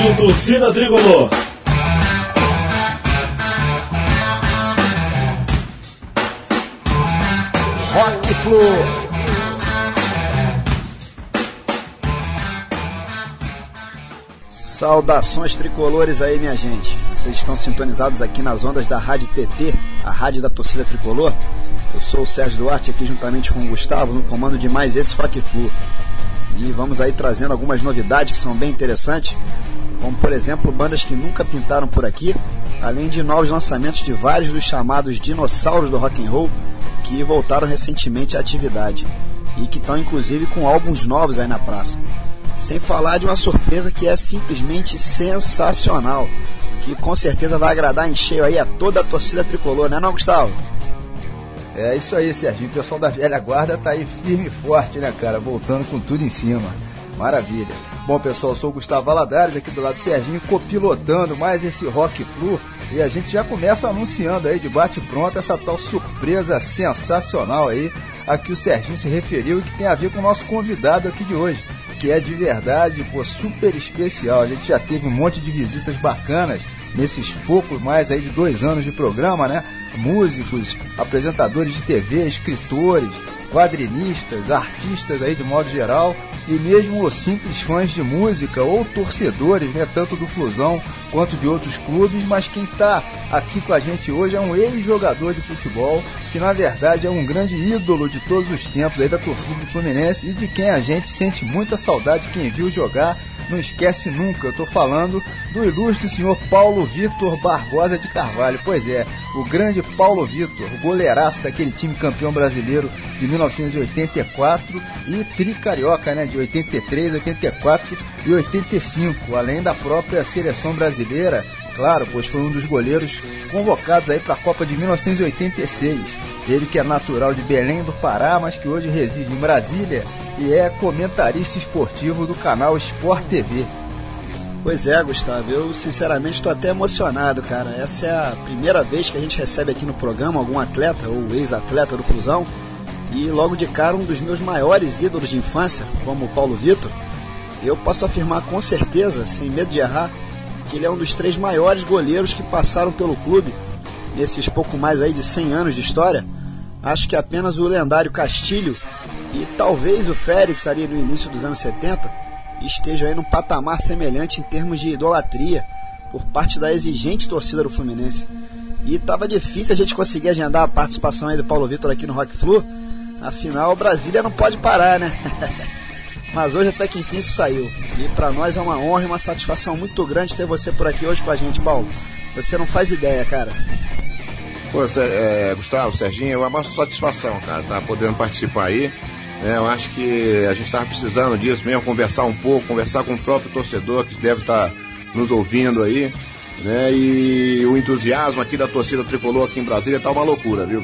Rádio Torcida Tricolor. Rock Flu. Saudações tricolores aí, minha gente. Vocês estão sintonizados aqui nas ondas da Rádio TT, a rádio da Torcida Tricolor. Eu sou o Sérgio Duarte, aqui juntamente com o Gustavo, no comando de mais esse Rock Flu. E vamos aí trazendo algumas novidades que são bem interessantes, como por exemplo bandas que nunca pintaram por aqui, além de novos lançamentos de vários dos chamados dinossauros do rock and roll que voltaram recentemente à atividade e que estão inclusive com álbuns novos aí na praça. Sem falar de uma surpresa que é simplesmente sensacional, que com certeza vai agradar em cheio aí a toda a torcida tricolor, né não, Gustavo? É isso aí, Serginho. O pessoal da velha guarda tá aí firme e forte, né, cara? Voltando com tudo em cima. Maravilha. Bom, pessoal, eu sou o Gustavo Valadares, aqui do lado do Serginho, copilotando mais esse Rock Flu. E a gente já começa anunciando aí de bate-pronto essa tal surpresa sensacional aí a que o Serginho se referiu e que tem a ver com o nosso convidado aqui de hoje, que é de verdade, pô, super especial. A gente já teve um monte de visitas bacanas nesses poucos mais aí de 2 anos de programa, né? Músicos, apresentadores de TV, escritores, quadrinistas, artistas aí de modo geral, e mesmo os simples fãs de música ou torcedores, né, tanto do Flusão quanto de outros clubes, mas quem está aqui com a gente hoje é um ex-jogador de futebol, que na verdade é um grande ídolo de todos os tempos aí da torcida do Fluminense e de quem a gente sente muita saudade, quem viu jogar não esquece nunca. Eu estou falando do ilustre senhor Paulo Vitor Barbosa de Carvalho. Pois é, o grande Paulo Vitor, o goleiraço daquele time campeão brasileiro de 1984 e tricarioca, né, de 83, 84 e 85, além da própria seleção brasileira, claro, pois foi um dos goleiros convocados aí para a Copa de 1986. Ele que é natural de Belém do Pará, mas que hoje reside em Brasília e é comentarista esportivo do canal Sport TV. Pois é, Gustavo, eu sinceramente estou até emocionado, cara. Essa é a primeira vez que a gente recebe aqui no programa algum atleta ou ex-atleta do Flusão, e logo de cara um dos meus maiores ídolos de infância, como o Paulo Vitor. Eu posso afirmar com certeza, sem medo de errar, que ele é um dos 3 maiores goleiros que passaram pelo clube nesses pouco mais aí de 100 anos de história. Acho que apenas o lendário Castilho e talvez o Félix ali no início dos anos 70 estejam aí num patamar semelhante em termos de idolatria por parte da exigente torcida do Fluminense. E estava difícil a gente conseguir agendar a participação aí do Paulo Vitor aqui no Rock Flu, afinal Brasília não pode parar, né? Mas hoje até que enfim isso saiu, e para nós é uma honra e uma satisfação muito grande ter você por aqui hoje com a gente, Paulo. Você não faz ideia, cara. Pô, Gustavo, Serginho, é uma maior satisfação, cara, tá podendo participar aí. Eu acho que a gente estava precisando disso mesmo, conversar um pouco, conversar com o próprio torcedor que deve estar nos ouvindo aí, né? E o entusiasmo aqui da torcida tricolor aqui em Brasília tá uma loucura, viu?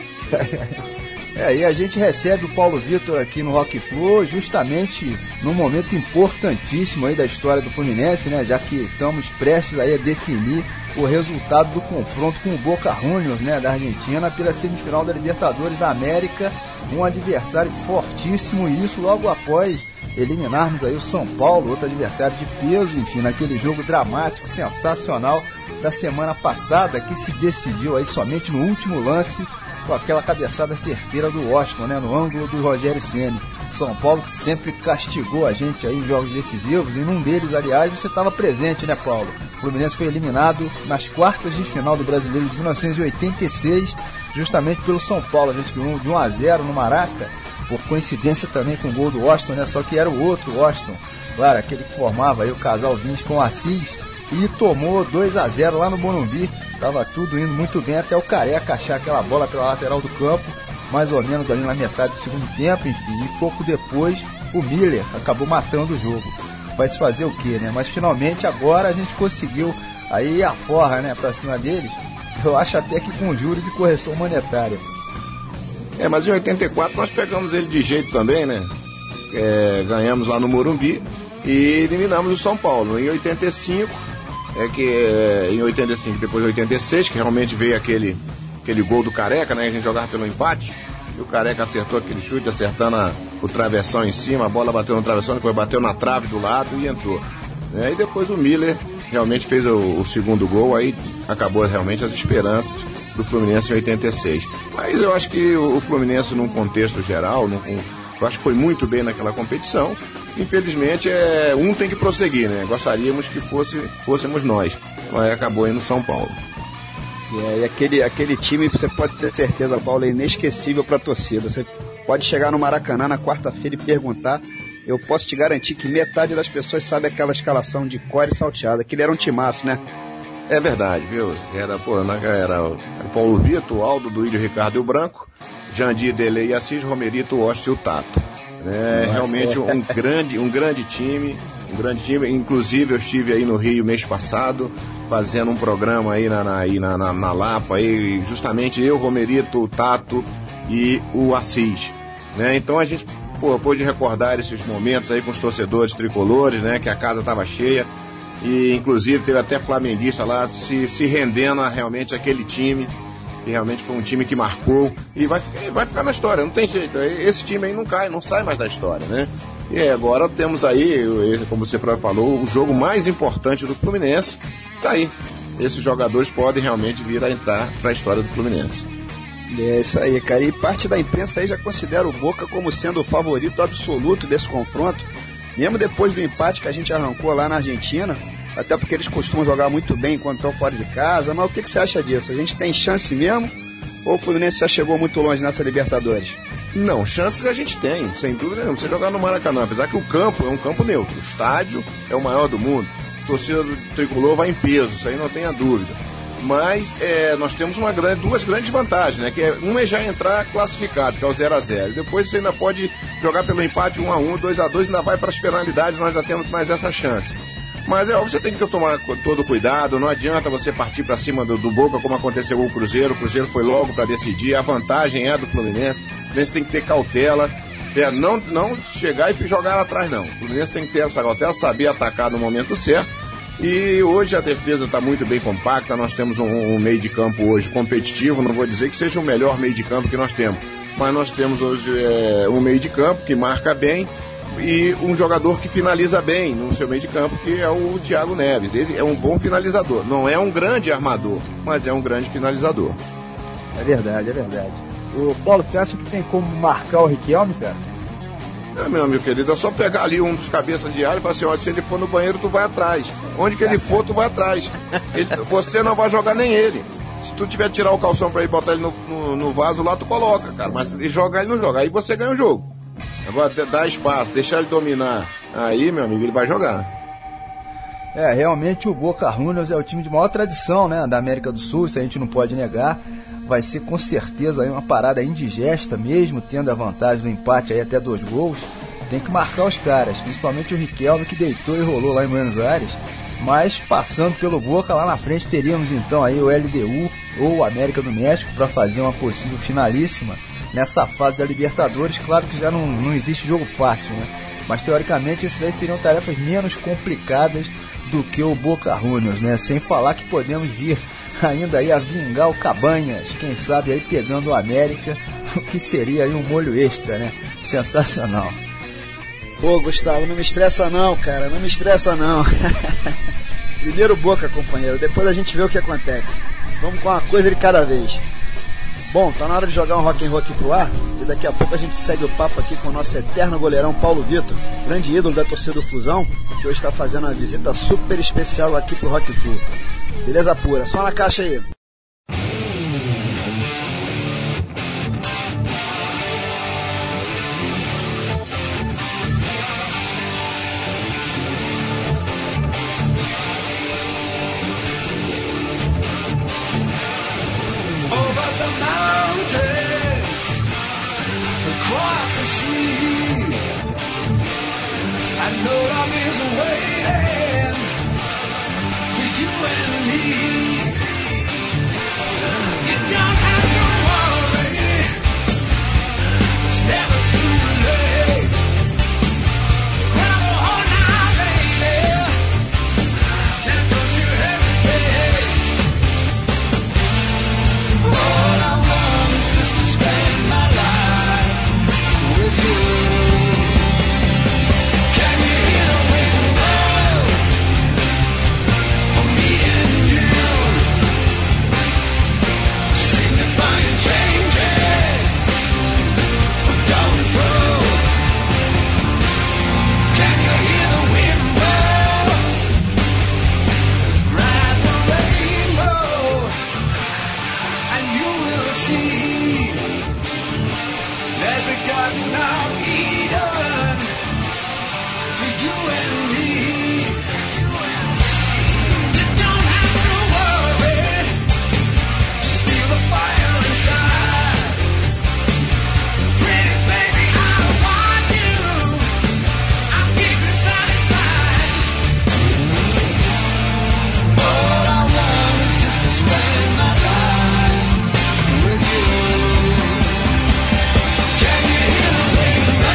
E a gente recebe o Paulo Vitor aqui no Rock Flu justamente num momento importantíssimo aí da história do Fluminense, né? Já que estamos prestes aí a definir o resultado do confronto com o Boca Juniors, né, da Argentina, pela semifinal da Libertadores da América, um adversário fortíssimo, e isso logo após eliminarmos aí o São Paulo, outro adversário de peso, enfim, naquele jogo dramático, sensacional da semana passada, que se decidiu aí somente no último lance, com aquela cabeçada certeira do Washington, né, no ângulo do Rogério Ceni. São Paulo que sempre castigou a gente aí em jogos decisivos, e num deles, aliás, você estava presente, né, Paulo? O Fluminense foi eliminado nas quartas de final do Brasileiro de 1986, justamente pelo São Paulo. A gente ganhou de 1-0 no Maraca, por coincidência também com o gol do Washington, né? Só que era o outro Washington, claro, aquele que formava aí o casal Vinicius com o Assis, e tomou 2-0 lá no Morumbi. Tava tudo indo muito bem até o Careca achar aquela bola pela lateral do campo, mais ou menos ali na metade do segundo tempo, enfim, e pouco depois o Miller acabou matando o jogo. Vai se fazer o quê, né? Mas finalmente agora a gente conseguiu aí a forra, né, pra cima deles, eu acho até que com juros e correção monetária. Mas em 84 nós pegamos ele de jeito também, né? Ganhamos lá no Morumbi e eliminamos o São Paulo. Em 85, em 85, depois de 86, que realmente veio aquele gol do Careca, né? A gente jogava pelo empate, e o Careca acertou aquele chute, acertando o travessão em cima, a bola bateu no travessão, depois bateu na trave do lado e entrou. né? E depois o Miller realmente fez o segundo gol, aí acabou realmente as esperanças do Fluminense em 86. Mas eu acho que o Fluminense, num contexto geral, eu acho que foi muito bem naquela competição. Infelizmente, um tem que prosseguir, né? Gostaríamos que fôssemos nós, mas acabou indo São Paulo. E aquele time, você pode ter certeza, Paulo, é inesquecível para a torcida. Você pode chegar no Maracanã na quarta-feira e perguntar, eu posso te garantir que metade das pessoas sabe aquela escalação de cor e salteada. Aquele era um timaço, né? É verdade, viu? Era o Paulo Vitor, o Aldo, Duílio, Ricardo e o Branco, Jandir, Delei e Assis, Romerito, o Oste e o Tato. Realmente um grande time. Inclusive eu estive aí no Rio mês passado, fazendo um programa aí na Lapa, aí, justamente eu, Romerito, o Tato e o Assis, né? Então a gente pôde recordar esses momentos aí com os torcedores tricolores, né? Que a casa estava cheia e inclusive teve até flamenguista lá se rendendo a realmente aquele time, que realmente foi um time que marcou e vai ficar na história, não tem jeito, esse time aí não sai mais da história, né? E agora temos aí, como você próprio falou, o jogo mais importante do Fluminense, tá aí, esses jogadores podem realmente vir a entrar para a história do Fluminense. É isso aí, cara, e parte da imprensa aí já considera o Boca como sendo o favorito absoluto desse confronto, mesmo depois do empate que a gente arrancou lá na Argentina, até porque eles costumam jogar muito bem quando estão fora de casa. Mas o que você acha disso? A gente tem chance mesmo? Ou o Fluminense já chegou muito longe nessa Libertadores? Não, chances a gente tem, sem dúvida nenhuma. Você jogar no Maracanã, apesar que o campo é um campo neutro, o estádio é o maior do mundo, a torcida do Tricolor vai em peso, isso aí não tenha dúvida. Mas nós temos duas grandes vantagens, né? Uma é já entrar classificado, que é o 0-0. Depois você ainda pode jogar pelo empate 1-1, 2-2, ainda vai para as penalidades, nós já temos mais essa chance. Mas você tem que tomar todo cuidado, não adianta você partir para cima do Boca como aconteceu com o Cruzeiro foi logo para decidir, a vantagem é do Fluminense, o Fluminense tem que ter cautela, não chegar e jogar lá atrás não, o Fluminense tem que ter essa cautela, saber atacar no momento certo, e hoje a defesa está muito bem compacta, nós temos um meio de campo hoje competitivo, não vou dizer que seja o melhor meio de campo que nós temos, mas nós temos hoje um meio de campo que marca bem, e um jogador que finaliza bem no seu meio de campo, que é o Thiago Neves. Ele é um bom finalizador, não é um grande armador, mas é um grande finalizador. É verdade. O Paulo, você acha que tem como marcar o Riquelme, cara? Meu amigo querido, é só pegar ali um dos cabeças de área e falar assim, ó, se ele for no banheiro, tu vai atrás. Onde que ele for, tu vai atrás. Você não vai jogar nem ele. Se tu tiver que tirar o calção pra ele e botar ele no vaso lá, tu coloca, cara. Mas ele jogar, ele não joga. Aí você ganha o jogo. Agora dá espaço, deixar ele dominar. Aí, meu amigo, ele vai jogar. Realmente o Boca Juniors é o time de maior tradição, né, da América do Sul, isso a gente não pode negar. Vai ser com certeza aí uma parada indigesta, mesmo tendo a vantagem do empate aí até 2 gols. Tem que marcar os caras, principalmente o Riquelme, que deitou e rolou lá em Buenos Aires. Mas passando pelo Boca, lá na frente teríamos então aí o LDU ou o América do México para fazer uma possível finalíssima nessa fase da Libertadores. Claro que já não existe jogo fácil, né? Mas teoricamente essas aí seriam tarefas menos complicadas do que o Boca Juniors, né? Sem falar que podemos vir ainda aí a vingar o Cabanhas, quem sabe aí pegando o América, o que seria aí um molho extra, né? Sensacional. Pô, Gustavo, não me estressa não, cara, não me estressa não. Primeiro Boca, companheiro, depois a gente vê o que acontece. Vamos com uma coisa de cada vez. Bom, tá na hora de jogar um rock and roll aqui pro ar, e daqui a pouco a gente segue o papo aqui com o nosso eterno goleirão Paulo Vitor, grande ídolo da torcida do Flusão, que hoje está fazendo uma visita super especial aqui pro Rock Flu. Beleza pura, só na caixa aí. Can you hear the wind blow? Can you hear the rain?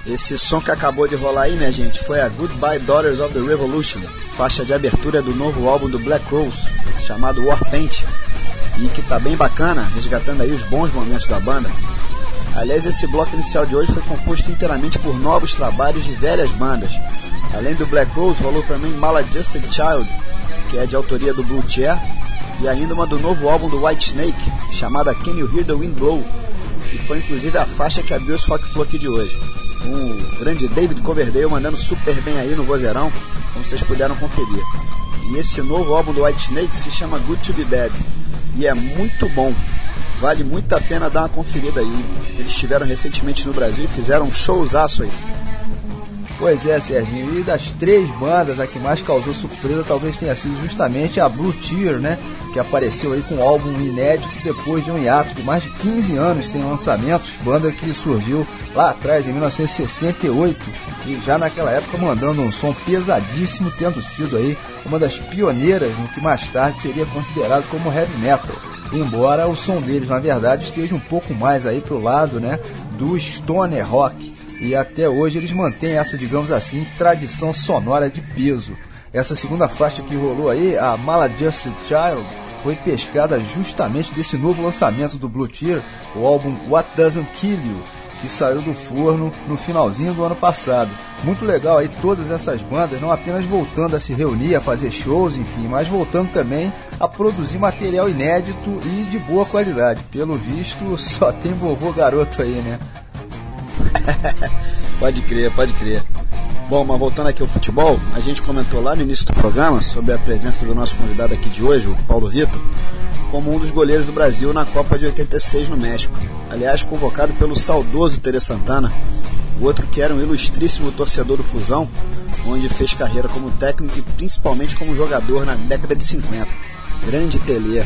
Esse som que acabou de rolar aí, minha gente, foi a Goodbye Daughters of the Revolution, faixa de abertura do novo álbum do Black Crowes, chamado Warpaint, e que tá bem bacana, resgatando aí os bons momentos da banda. Aliás, esse bloco inicial de hoje foi composto inteiramente por novos trabalhos de velhas bandas. Além do Black Crowes, rolou também Maladjusted Child, que é de autoria do Blue Chair, e ainda uma do novo álbum do White Snake, chamada Can You Hear the Wind Blow, que foi inclusive a faixa que abriu esse Rock Flow aqui de hoje. O grande David Coverdale mandando super bem aí no vozeirão, como vocês puderam conferir. E esse novo álbum do White Snake se chama Good to Be Bad, e é muito bom, vale muito a pena dar uma conferida aí. Eles estiveram recentemente no Brasil e fizeram um showzaço aí. Pois é, Serginho, e das 3 bandas, a que mais causou surpresa talvez tenha sido justamente a Blue Cheer, né? Que apareceu aí com um álbum inédito depois de um hiato de mais de 15 anos sem lançamentos, banda que surgiu lá atrás, em 1968, e já naquela época mandando um som pesadíssimo, tendo sido aí uma das pioneiras no que mais tarde seria considerado como heavy metal. Embora o som deles, na verdade, esteja um pouco mais aí pro lado, né, do stoner rock. E até hoje eles mantêm essa, digamos assim, tradição sonora de peso. Essa segunda faixa que rolou aí, a Maladjusted Child, foi pescada justamente desse novo lançamento do Blue Cheer, o álbum What Doesn't Kill You, que saiu do forno no finalzinho do ano passado. Muito legal aí todas essas bandas, não apenas voltando a se reunir, a fazer shows, enfim, mas voltando também a produzir material inédito e de boa qualidade. Pelo visto, só tem vovô garoto aí, né? Pode crer, pode crer. Bom, mas voltando aqui ao futebol, a gente comentou lá no início do programa sobre a presença do nosso convidado aqui de hoje, o Paulo Vitor, como um dos goleiros do Brasil na Copa de 86 no México. Aliás, convocado pelo saudoso Tele Santana, o outro que era um ilustríssimo torcedor do Fusão, onde fez carreira como técnico e principalmente como jogador na década de 50. Grande Tele.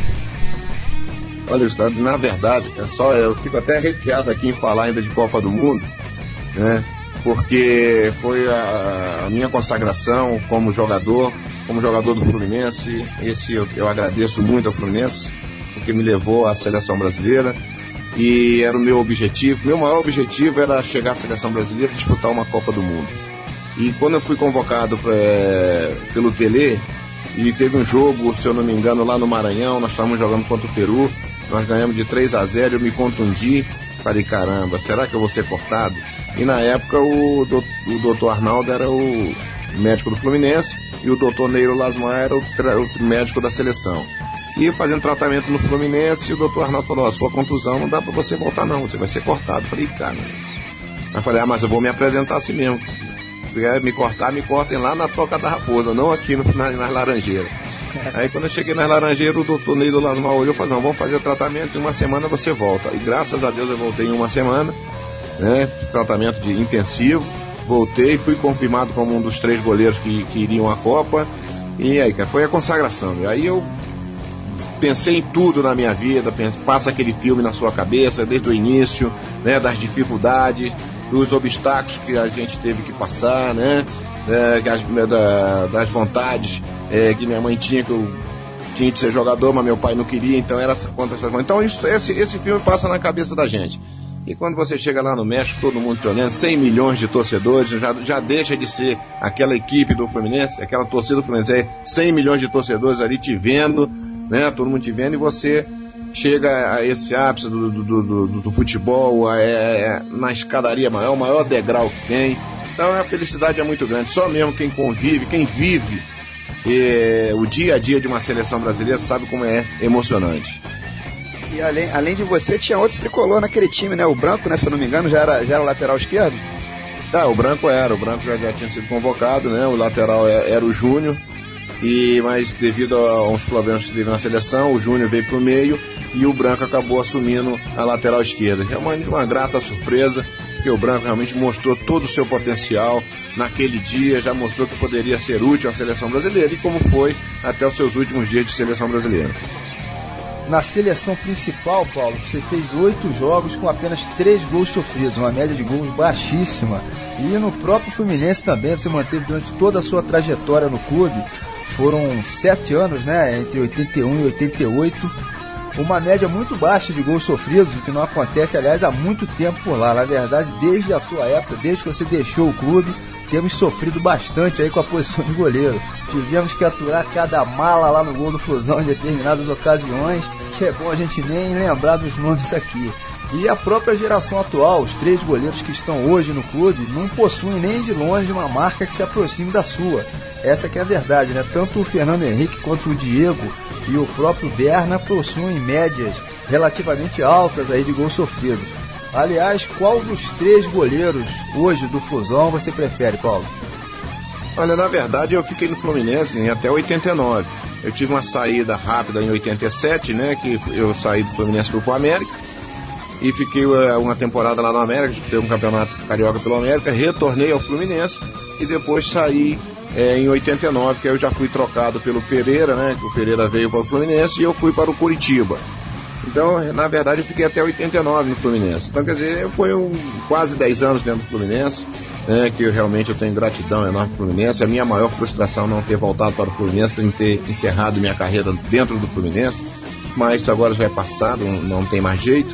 Olha, Gustavo, na verdade, pessoal, eu fico até arrepiado aqui em falar ainda de Copa do Mundo, né? Porque foi a minha consagração como jogador do Fluminense. Esse eu agradeço muito ao Fluminense, porque me levou à seleção brasileira, e era o meu objetivo. Meu maior objetivo era chegar à seleção brasileira e disputar uma Copa do Mundo. E quando eu fui convocado pelo Tele, e teve um jogo, se eu não me engano, lá no Maranhão, nós estávamos jogando contra o Peru, nós ganhamos de 3-0, eu me contundi, falei, caramba, será que eu vou ser cortado? E na época o doutor Arnaldo era o médico do Fluminense e o doutor Neiro Lasmar era o médico da seleção. E fazendo tratamento no Fluminense, e o doutor Arnaldo falou, a sua contusão não dá pra você voltar não, você vai ser cortado. Falei, cara, eu falei, mas eu vou me apresentar assim mesmo. Se quer me cortar, me cortem lá na Toca da Raposa, não aqui nas Laranjeiras. Aí quando eu cheguei nas Laranjeiras, o doutor Neiro Lasmar olhou e falou, não, vamos fazer o tratamento, em uma semana você volta. E graças a Deus eu voltei em uma semana, né, tratamento intensivo, voltei, fui confirmado como um dos 3 goleiros que iriam à Copa, e aí, cara, foi a consagração. E aí eu pensei em tudo na minha vida, passa aquele filme na sua cabeça, desde o início, né, das dificuldades, dos obstáculos que a gente teve que passar, né, das vontades que minha mãe tinha, que eu tinha de ser jogador, mas meu pai não queria, então era contra essas coisas. Então esse filme passa na cabeça da gente. E quando você chega lá no México, todo mundo te olhando, 100 milhões de torcedores, já deixa de ser aquela equipe do Fluminense, aquela torcida do Fluminense, 100 milhões de torcedores ali te vendo, né, todo mundo te vendo, e você chega a esse ápice do futebol, na escadaria maior, o maior degrau que tem. Então a felicidade é muito grande. Só mesmo quem convive, quem vive o dia a dia de uma seleção brasileira sabe como é emocionante. E além de você, tinha outro tricolor naquele time, né? O Branco, né, se eu não me engano, já era lateral esquerdo? O Branco já tinha sido convocado, né? O lateral era o Júnior, mas devido a uns problemas que teve na seleção, o Júnior veio pro meio e o Branco acabou assumindo a lateral esquerda. Realmente uma grata surpresa, porque o Branco realmente mostrou todo o seu potencial naquele dia, já mostrou que poderia ser útil à seleção brasileira, e como foi até os seus últimos dias de seleção brasileira. Na seleção principal, Paulo, você fez 8 jogos com apenas 3 gols sofridos, uma média de gols baixíssima. E no próprio Fluminense também, você manteve durante toda a sua trajetória no clube. Foram 7 anos, né, entre 81 e 88. uma média muito baixa de gols sofridos, o que não acontece, aliás, há muito tempo por lá. Na verdade, desde a tua época, desde que você deixou o clube, temos sofrido bastante aí com a posição de goleiro. Tivemos que aturar cada mala lá no gol do Flusão em determinadas ocasiões, que é bom a gente nem lembrar dos nomes aqui. E a própria geração atual, os 3 goleiros que estão hoje no clube, não possuem nem de longe uma marca que se aproxime da sua. Essa que é a verdade, né? Tanto o Fernando Henrique quanto o Diego e o próprio Berna possuem médias relativamente altas aí de gols sofridos. Aliás, qual dos 3 goleiros hoje do Flusão você prefere, Paulo? Olha, na verdade eu fiquei no Fluminense até 89. Eu tive uma saída rápida em 87, né? Que eu saí do Fluminense e fui pro América. E fiquei uma temporada lá no América, disputei um campeonato carioca pelo América, retornei ao Fluminense e depois saí em 89, que eu já fui trocado pelo Pereira, né? Que o Pereira veio para o Fluminense e eu fui para o Curitiba. Então, na verdade, eu fiquei até 89 no Fluminense. Então, quer dizer, foi quase 10 anos dentro do Fluminense, né? Que eu tenho gratidão enorme pro Fluminense. A minha maior frustração não ter voltado para o Fluminense, não ter encerrado minha carreira dentro do Fluminense, mas isso agora já é passado, não tem mais jeito.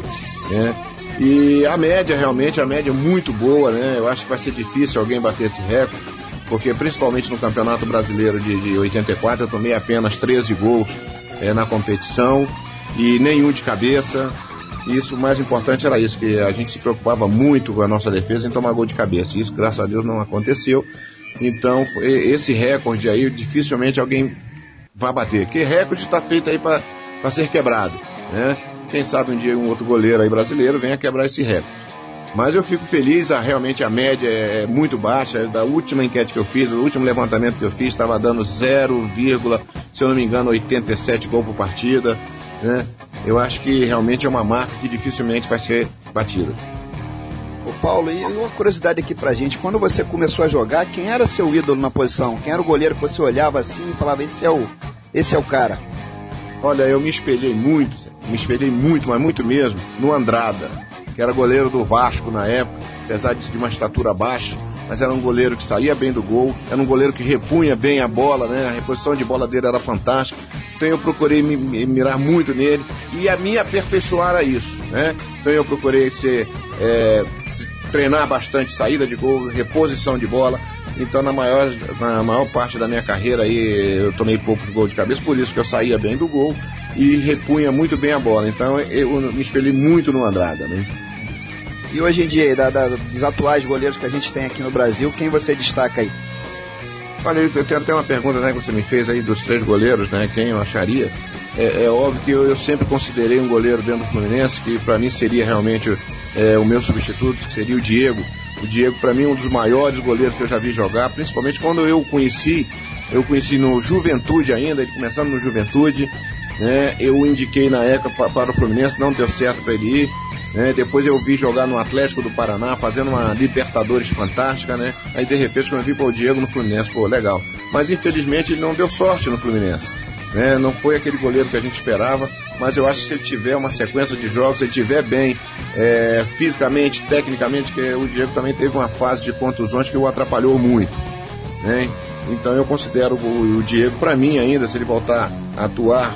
E a média é muito boa, né? Eu acho que vai ser difícil alguém bater esse recorde, porque principalmente no Campeonato Brasileiro de 84 eu tomei apenas 13 gols na competição e nenhum de cabeça. E isso, o mais importante era isso, que a gente se preocupava muito com a nossa defesa em tomar gol de cabeça. Isso, graças a Deus, não aconteceu. Então, esse recorde aí, dificilmente alguém vai bater. Que recorde está feito aí para ser quebrado, né? Quem sabe um dia um outro goleiro aí brasileiro venha quebrar esse recorde. Mas eu fico feliz, realmente a média é muito baixa. Da última enquete que eu fiz, o último levantamento que eu fiz, estava dando 0, se eu não me engano, 87 gols por partida, né? Eu acho que realmente é uma marca que dificilmente vai ser batida. Ô Paulo, e uma curiosidade aqui pra gente, quando você começou a jogar, quem era seu ídolo na posição? Quem era o goleiro que você olhava assim e falava, esse é o cara? Olha, eu me espelhei muito, mas muito mesmo, no Andrada, que era goleiro do Vasco na época, apesar de uma estatura baixa, mas era um goleiro que saía bem do gol, era um goleiro que repunha bem a bola, né? A reposição de bola dele era fantástica, então eu procurei me mirar muito nele e me aperfeiçoar a isso, né? Então eu procurei treinar bastante saída de gol, reposição de bola. Então na maior parte da minha carreira aí eu tomei poucos gols de cabeça, por isso que eu saía bem do gol e repunha muito bem a bola. Então eu me espelhei muito no Andrada, né? E hoje em dia, dos atuais goleiros que a gente tem aqui no Brasil, quem você destaca aí? Olha, eu tenho até uma pergunta, né, que você me fez aí dos 3 goleiros, né, quem eu acharia. É óbvio que eu sempre considerei um goleiro dentro do Fluminense, que para mim seria realmente o meu substituto, que seria o Diego. O Diego, para mim, é um dos maiores goleiros que eu já vi jogar, principalmente quando eu conheci no Juventude ainda, ele começando no Juventude, né? Eu indiquei na época para o Fluminense, não deu certo para ele ir, né? Depois eu vi jogar no Atlético do Paraná, fazendo uma Libertadores fantástica, né? Aí de repente quando eu vi o Diego no Fluminense, legal. Mas infelizmente ele não deu sorte no Fluminense, né? Não foi aquele goleiro que a gente esperava, mas eu acho que se ele tiver uma sequência de jogos, se ele estiver bem fisicamente, tecnicamente, que o Diego também teve uma fase de contusões que o atrapalhou muito, né? Então eu considero o Diego, para mim ainda, se ele voltar a atuar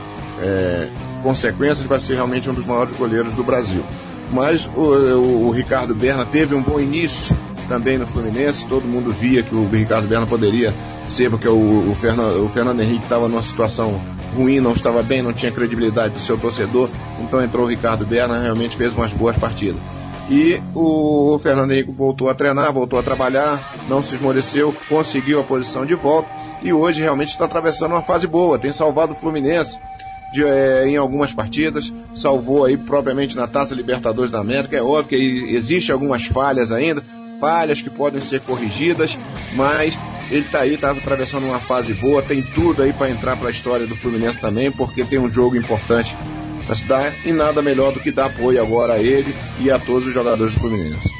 com sequência, ele vai ser realmente um dos maiores goleiros do Brasil. Mas o Ricardo Berna teve um bom início também no Fluminense, todo mundo via que o Ricardo Berna poderia ser, porque o Fernando Henrique estava numa situação ruim, não estava bem, não tinha credibilidade do seu torcedor, então entrou o Ricardo Berna, realmente fez umas boas partidas. E o Fernando Henrique voltou a treinar, voltou a trabalhar, não se esmoreceu, conseguiu a posição de volta e hoje realmente está atravessando uma fase boa, tem salvado o Fluminense em algumas partidas, salvou aí propriamente na Taça Libertadores da América. É óbvio que existe algumas falhas ainda, falhas que podem ser corrigidas, mas ele está aí, está atravessando uma fase boa, tem tudo aí para entrar para a história do Fluminense também, porque tem um jogo importante para se dar e nada melhor do que dar apoio agora a ele e a todos os jogadores do Fluminense.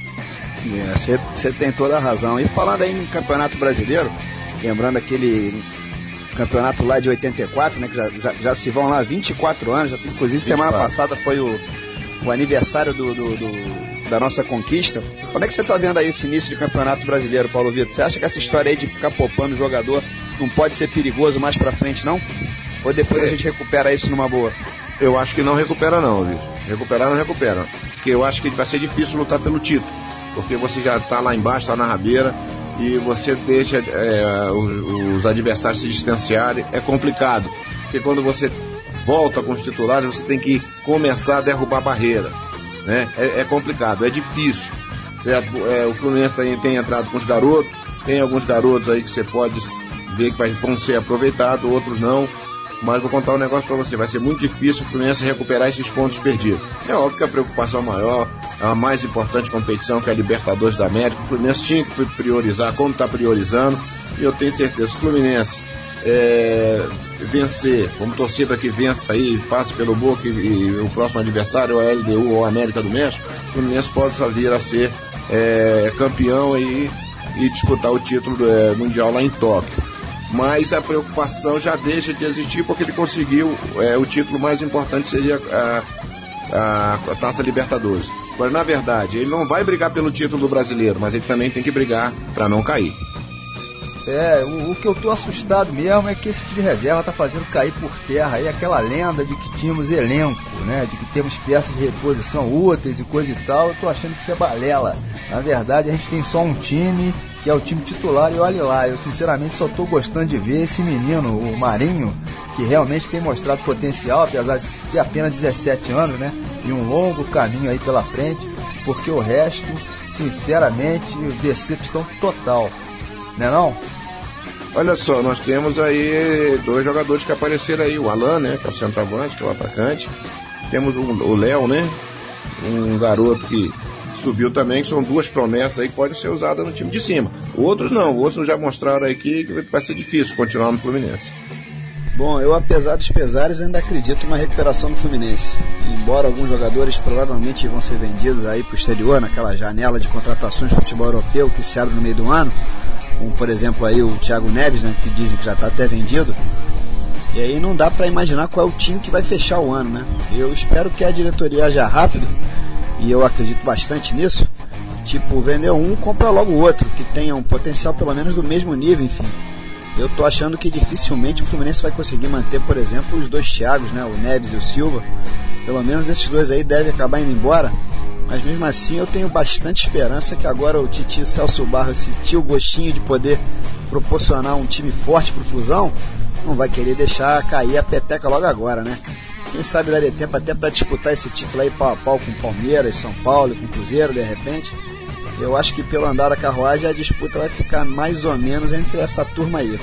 Você tem toda a razão. E falando aí em Campeonato Brasileiro, lembrando aquele campeonato lá de 84, né, que já se vão lá 24 anos, inclusive 24. Semana passada foi o aniversário da nossa conquista. Como é que você está vendo aí esse início de Campeonato Brasileiro, Paulo Vitor? Você acha que essa história aí de ficar poupando o jogador não pode ser perigoso mais pra frente, não? Ou depois a gente recupera isso numa boa? Eu acho que não recupera não, viu? Recuperar não recupera. Porque eu acho que vai ser difícil lutar pelo título. Porque você já está lá embaixo, está na rabeira, e você deixa os adversários se distanciarem. É complicado. Porque quando você volta com os titulares, você tem que começar a derrubar barreiras, né? É complicado, é difícil. O Fluminense tem entrado com os garotos, tem alguns garotos aí que você pode ver que vão ser aproveitados, outros não. Mas vou contar um negócio pra você, vai ser muito difícil o Fluminense recuperar esses pontos perdidos. É óbvio que a preocupação maior, a mais importante competição, que é a Libertadores da América, o Fluminense tinha que priorizar como está priorizando, e eu tenho certeza que o Fluminense vencer, vamos torcer para que vença aí, passe pelo Boca e o próximo adversário, a LDU ou a América do México, o Fluminense pode vir a ser campeão e disputar o título mundial lá em Tóquio. Mas a preocupação já deixa de existir porque ele conseguiu o título mais importante, seria a Taça Libertadores. Mas na verdade ele não vai brigar pelo título do brasileiro, mas ele também tem que brigar para não cair. O que eu tô assustado mesmo é que esse time de reserva tá fazendo cair por terra aí aquela lenda de que tínhamos elenco, né? De que temos peças de reposição úteis e coisa e tal. Eu tô achando que isso é balela. Na verdade a gente tem só um time, que é o time titular, e olha lá, eu sinceramente só tô gostando de ver esse menino, o Marinho, que realmente tem mostrado potencial, apesar de ter apenas 17 anos, né? E um longo caminho aí pela frente, porque o resto, sinceramente, decepção total. Não é não? Olha só, nós temos aí 2 jogadores que apareceram aí, o Alan, né, que é o centroavante, que é o atacante. Temos o Léo, né, um garoto que subiu também, que são 2 promessas aí que podem ser usadas no time de cima. Outros não, outros já mostraram aí que vai ser difícil continuar no Fluminense. Bom, eu apesar dos pesares ainda acredito numa recuperação do Fluminense. Embora alguns jogadores provavelmente vão ser vendidos aí para o exterior, naquela janela de contratações de futebol europeu que se abre no meio do ano, como por exemplo aí o Thiago Neves, né, que dizem que já está até vendido. E aí não dá para imaginar qual é o time que vai fechar o ano, né? Eu espero que a diretoria haja rápido, e eu acredito bastante nisso. Tipo, vender um, compra logo o outro, que tenha um potencial pelo menos do mesmo nível, enfim. Eu tô achando que dificilmente o Fluminense vai conseguir manter, por exemplo, os 2 Thiagos, né, o Neves e o Silva. Pelo menos esses 2 aí devem acabar indo embora. Mas mesmo assim eu tenho bastante esperança que agora o Titio Celso Barros sentiu o gostinho de poder proporcionar um time forte pro Flusão, não vai querer deixar cair a peteca logo agora, né? Quem sabe daria tempo até para disputar esse título aí pau a pau com Palmeiras, São Paulo e com Cruzeiro, de repente. Eu acho que pelo andar da carruagem a disputa vai ficar mais ou menos entre essa turma aí.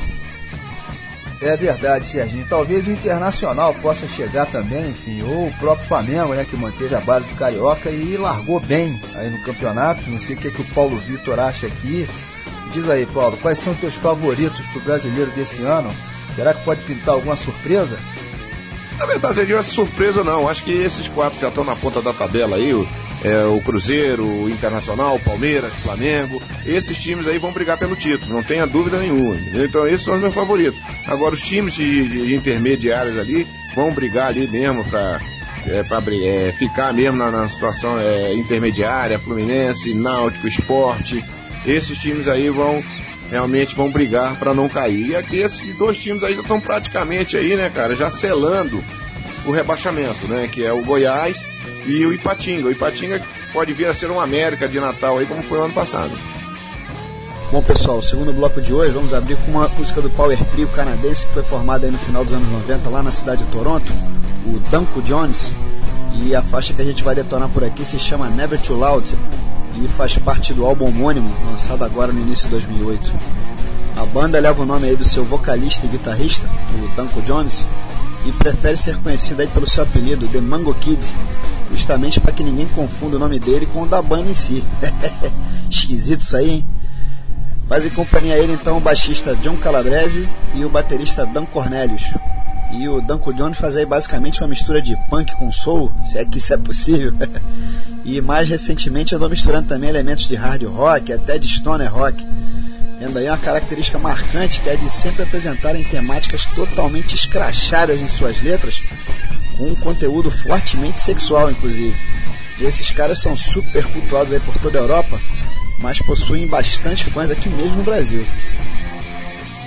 É verdade, Serginho. Talvez o Internacional possa chegar também, enfim, ou o próprio Flamengo, né, que manteve a base do Carioca e largou bem aí no campeonato. Não sei o que o Paulo Vitor acha aqui. Diz aí, Paulo, quais são teus favoritos pro brasileiro desse ano? Será que pode pintar alguma surpresa? Na verdade, seria uma surpresa não. Acho que esses 4 já estão na ponta da tabela aí. O Cruzeiro, o Internacional, o Palmeiras, o Flamengo. Esses times aí vão brigar pelo título, não tenha dúvida nenhuma. Então esses são os meus favoritos. Agora os times de intermediários ali vão brigar ali mesmo para ficar mesmo na situação intermediária, Fluminense, Náutico, Sport. Esses times aí realmente vão brigar para não cair. E aqui esses 2 times aí já estão praticamente aí, né, cara, já selando o rebaixamento, né, que é o Goiás e o Ipatinga. O Ipatinga pode vir a ser uma América de Natal aí, como foi o ano passado. Bom, pessoal, o segundo bloco de hoje vamos abrir com uma música do Power Trio canadense que foi formada aí no final dos anos 90 lá na cidade de Toronto, o Danko Jones, e a faixa que a gente vai detonar por aqui se chama Never Too Loud e faz parte do álbum homônimo lançado agora no início de 2008. A banda leva o nome aí do seu vocalista e guitarrista, o Danko Jones, e prefere ser conhecido aí pelo seu apelido, The Mango Kid, justamente para que ninguém confunda o nome dele com o da banda em si. Esquisito isso aí, hein? Fazem companhia a ele então o baixista John Calabrese e o baterista Dan Cornelius. E o Danko Jones faz aí basicamente uma mistura de punk com soul, se é que isso é possível. E mais recentemente andou misturando também elementos de hard rock, até de stoner rock, tendo aí uma característica marcante que é de sempre apresentarem temáticas totalmente escrachadas em suas letras, com um conteúdo fortemente sexual, inclusive. E esses caras são super cultuados aí por toda a Europa, mas possuem bastante fãs aqui mesmo no Brasil.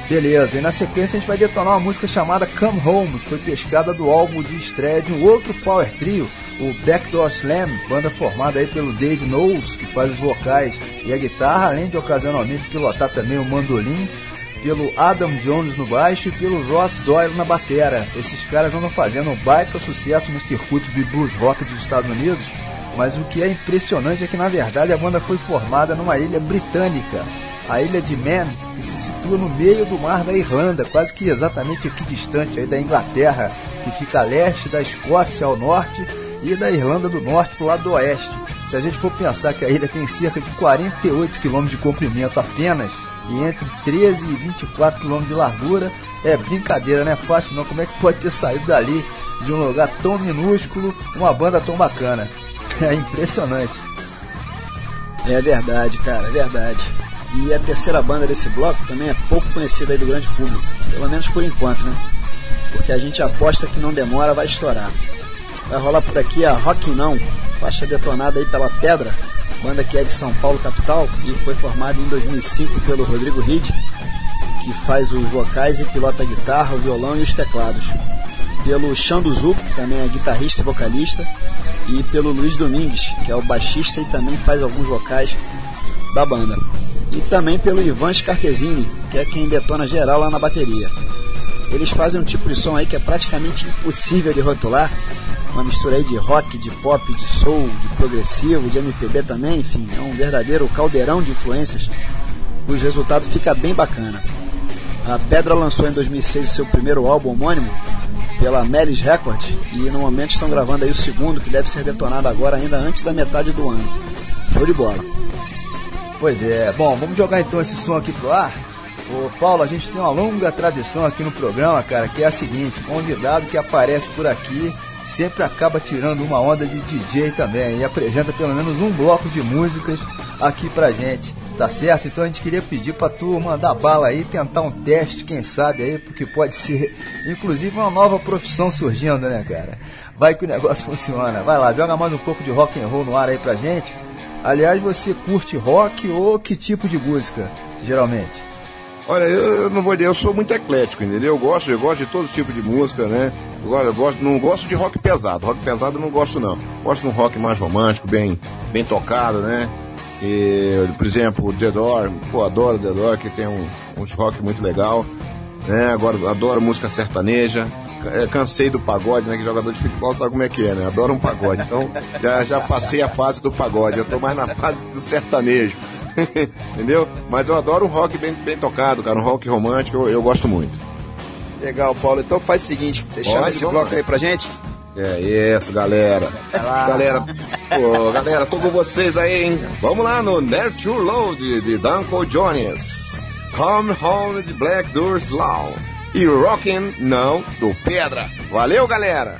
Beleza, e na sequência a gente vai detonar uma música chamada Come Home, que foi pescada do álbum de estreia de um outro power trio, o Backdoor Slam, banda formada aí pelo Dave Knowles, que faz os vocais e a guitarra, além de ocasionalmente pilotar também o mandolim, pelo Adam Jones no baixo e pelo Ross Doyle na batera. Esses caras andam fazendo um baita sucesso no circuito de blues rock dos Estados Unidos, mas o que é impressionante é que na verdade a banda foi formada numa ilha britânica, a ilha de Man, que se situa no meio do mar da Irlanda, quase que exatamente aqui distante aí da Inglaterra, que fica a leste, da Escócia ao norte e da Irlanda do Norte para o lado do oeste. Se a gente for pensar que a ilha tem cerca de 48 km de comprimento apenas e entre 13 e 24 km de largura, é brincadeira, não é fácil não. Como é que pode ter saído dali, de um lugar tão minúsculo, uma banda tão bacana? É impressionante. É verdade, cara, é verdade. E a terceira banda desse bloco também é pouco conhecida aí do grande público, pelo menos por enquanto, né? Porque a gente aposta que não demora, vai estourar. Vai rolar por aqui a Rock Não, faixa detonada aí pela Pedra, banda que é de São Paulo, capital, e foi formada em 2005 pelo Rodrigo Reed, que faz os vocais e pilota a guitarra, o violão e os teclados. Pelo Xando Zuc, que também é guitarrista e vocalista, e pelo Luiz Domingues, que é o baixista e também faz alguns vocais da banda. E também pelo Ivan Scartesini, que é quem detona geral lá na bateria. Eles fazem um tipo de som aí que é praticamente impossível de rotular, uma mistura aí de rock, de pop, de soul, de progressivo, de MPB também, enfim, é um verdadeiro caldeirão de influências, cujo resultado fica bem bacana. A Pedra lançou em 2006 o seu primeiro álbum homônimo pela Melis Records e no momento estão gravando aí o segundo, que deve ser detonado agora ainda antes da metade do ano. Show de bola. Pois é, bom, vamos jogar então esse som aqui pro ar. Ô Paulo, a gente tem uma longa tradição aqui no programa, cara, que é a seguinte: o convidado que aparece por aqui sempre acaba tirando uma onda de DJ também e apresenta pelo menos um bloco de músicas aqui pra gente, tá certo? Então a gente queria pedir pra tu mandar bala aí, tentar um teste, quem sabe aí, porque pode ser inclusive uma nova profissão surgindo, né, cara? Vai que o negócio funciona. Vai lá, joga mais um pouco de rock and roll no ar aí pra gente. Aliás, você curte rock ou que tipo de música, geralmente? Olha, eu não vou dizer, eu sou muito eclético, entendeu? Eu gosto de todo tipo de música, né? Não gosto de rock pesado. Rock pesado eu não gosto, não. Gosto de um rock mais romântico, bem tocado, né? E, por exemplo, The Door, adoro The Door, que tem uns rock muito legal, né? Agora, adoro música sertaneja. Cansei do pagode, né? Que jogador de futebol sabe como é que é, né? Adoro um pagode. Então, já passei a fase do pagode. Eu tô mais na fase do sertanejo. Entendeu? Mas eu adoro um rock bem tocado, cara. Um rock romântico, eu gosto muito. Legal, Paulo. Então faz o seguinte, você chama esse bloco aí pra gente? É isso, galera. Galera, tô com vocês aí, hein? Vamos lá no Nurture Load de Danko Jones, Come Home de Black Doors Law e Rockin' Não do Pedra. Valeu, galera!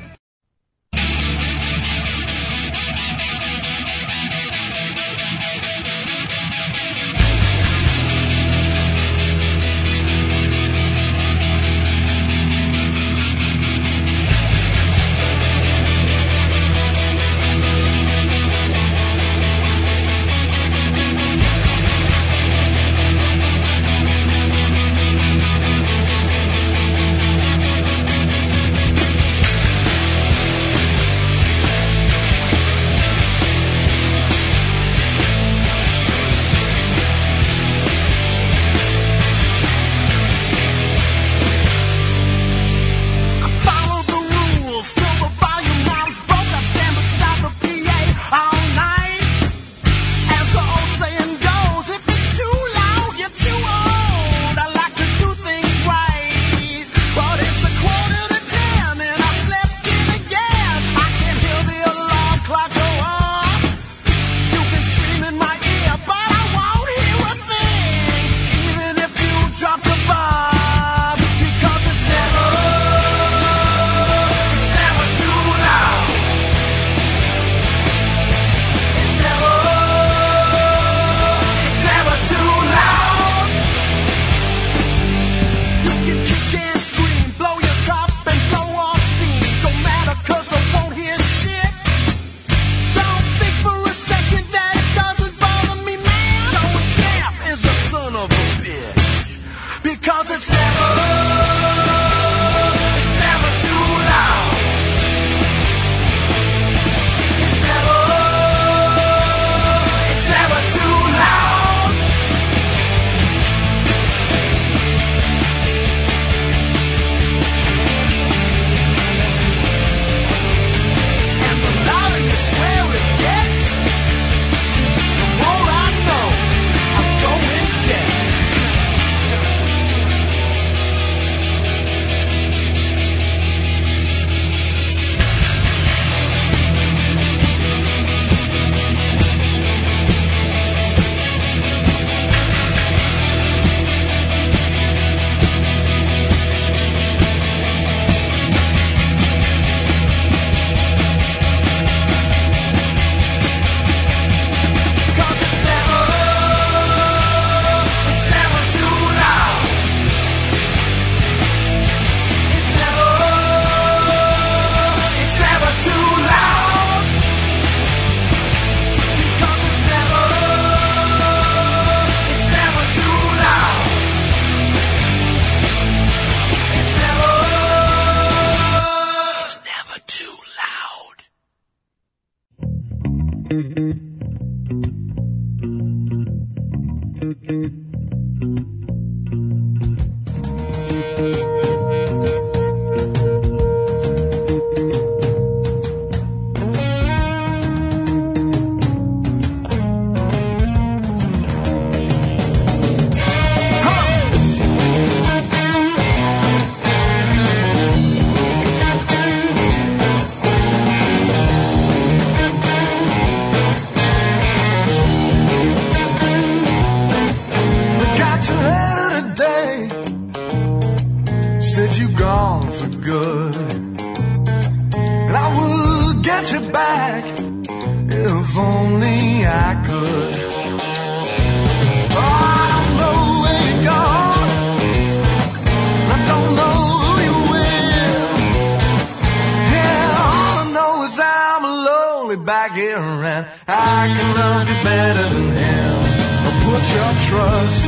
good. And I would get you back if only I could. Oh, I don't know where you're gone, I don't know who you're with. Yeah, all I know is I'm lonely back here and I can love you better than him. Put your trust,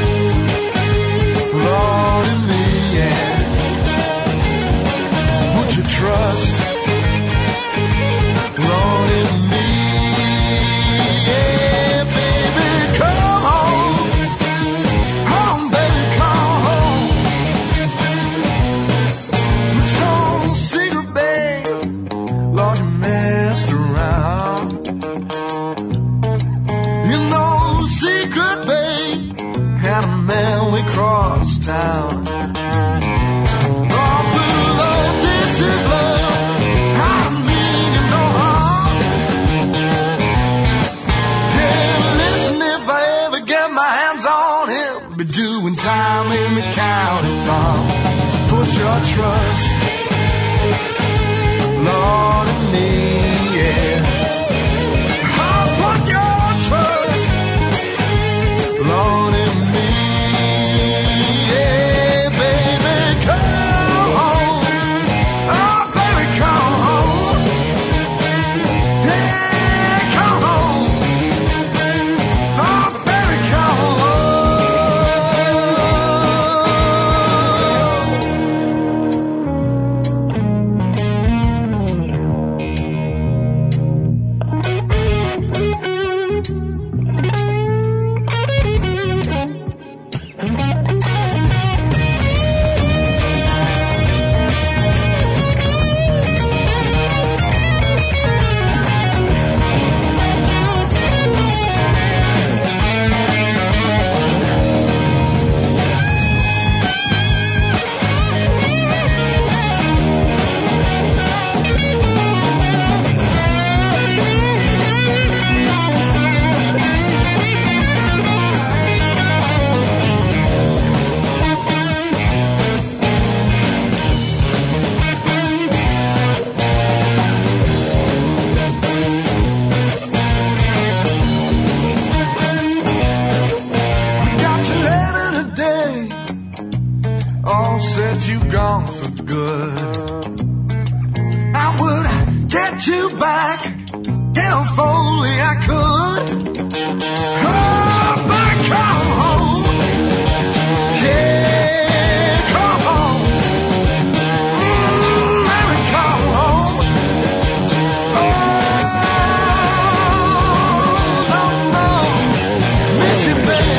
Lord, in me, yeah. Put your trust, Lord, in me, yeah, baby, come home, home, baby, come home. It's no secret, babe, Lord, you messed around. You know, secret, babe, had a man we crossed town. Oh, but love, this is love, I don't mean you no harm. Yeah, listen, if I ever get my hands on him, be doing time in the county farm. So put your trust, Lord, in me, yeah. I'll put your trust, Lord, in me, yeah, baby, come home, oh, baby, come home, yeah, come home, oh, baby, come said you gone for good. I would get you back if only I could. Oh, but come home, yeah, come home, baby, come home. Oh, no, no, miss you, baby.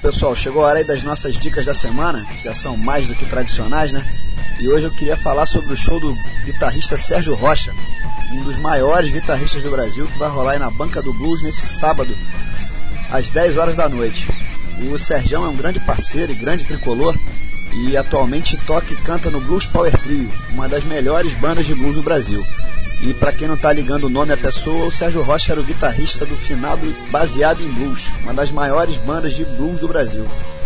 pessoal, chegou a hora aí das nossas dicas da semana, que já são mais do que tradicionais, né? E hoje eu queria falar sobre o show do guitarrista Sérgio Rocha, um dos maiores guitarristas do Brasil, que vai rolar aí na Banca do Blues nesse sábado, às 10 horas da noite. O Serjão é um grande parceiro e grande tricolor, e atualmente toca e canta no Blues Power Trio, uma das melhores bandas de blues do Brasil. E para quem não tá ligando o nome à pessoa, o Sérgio Rocha era o guitarrista do finado Baseado em Blues, uma das maiores bandas de blues do Brasil.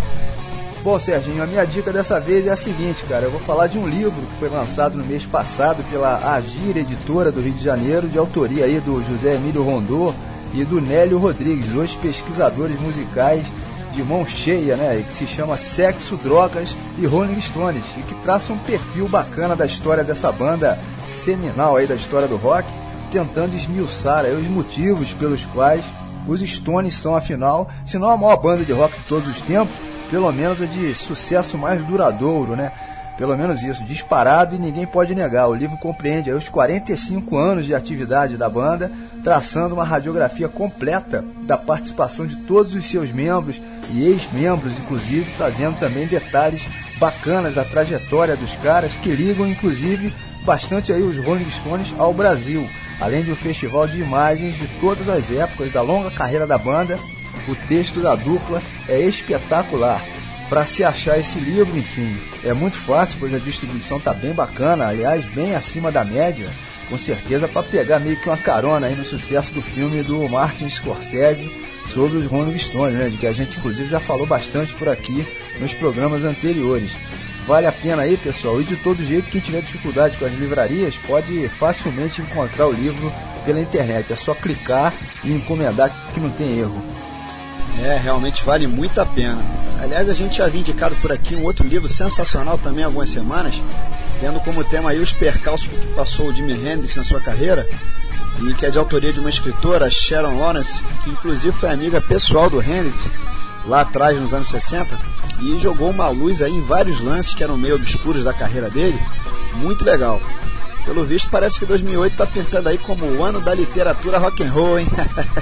Bom, Serginho, a minha dica dessa vez é a seguinte, cara. Eu vou falar de um livro que foi lançado no mês passado pela Agir Editora do Rio de Janeiro, de autoria aí do José Emílio Rondô e do Nélio Rodrigues, dois pesquisadores musicais de mão cheia, né, que se chama Sexo, Drogas e Rolling Stones, e que traça um perfil bacana da história dessa banda seminal aí da história do rock, tentando esmiuçar aí os motivos pelos quais os Stones são, afinal, se não a maior banda de rock de todos os tempos, pelo menos a de sucesso mais duradouro, né? Pelo menos isso, disparado, e ninguém pode negar. O livro compreende aí os 45 anos de atividade da banda, traçando uma radiografia completa da participação de todos os seus membros e ex-membros, inclusive, trazendo também detalhes bacanas da trajetória dos caras, que ligam, inclusive, bastante aí os Rolling Stones ao Brasil, além de um festival de imagens de todas as épocas da longa carreira da banda. O texto da dupla é espetacular. Para se achar esse livro, enfim, é muito fácil, pois a distribuição está bem bacana, aliás, bem acima da média, com certeza para pegar meio que uma carona aí no sucesso do filme do Martin Scorsese sobre os Rolling Stones, né, de que a gente inclusive já falou bastante por aqui nos programas anteriores. Vale a pena aí, pessoal, e de todo jeito, quem tiver dificuldade com as livrarias pode facilmente encontrar o livro pela internet, é só clicar e encomendar que não tem erro. Realmente vale muito a pena. Aliás, a gente já havia indicado por aqui um outro livro sensacional também há algumas semanas, tendo como tema aí os percalços que passou o Jimi Hendrix na sua carreira, e que é de autoria de uma escritora, Sharon Lawrence, que inclusive foi amiga pessoal do Hendrix lá atrás, nos anos 60, e jogou uma luz aí em vários lances que eram meio obscuros da carreira dele. Muito legal. Pelo visto, parece que 2008 está pintando aí como o ano da literatura rock and roll, hein?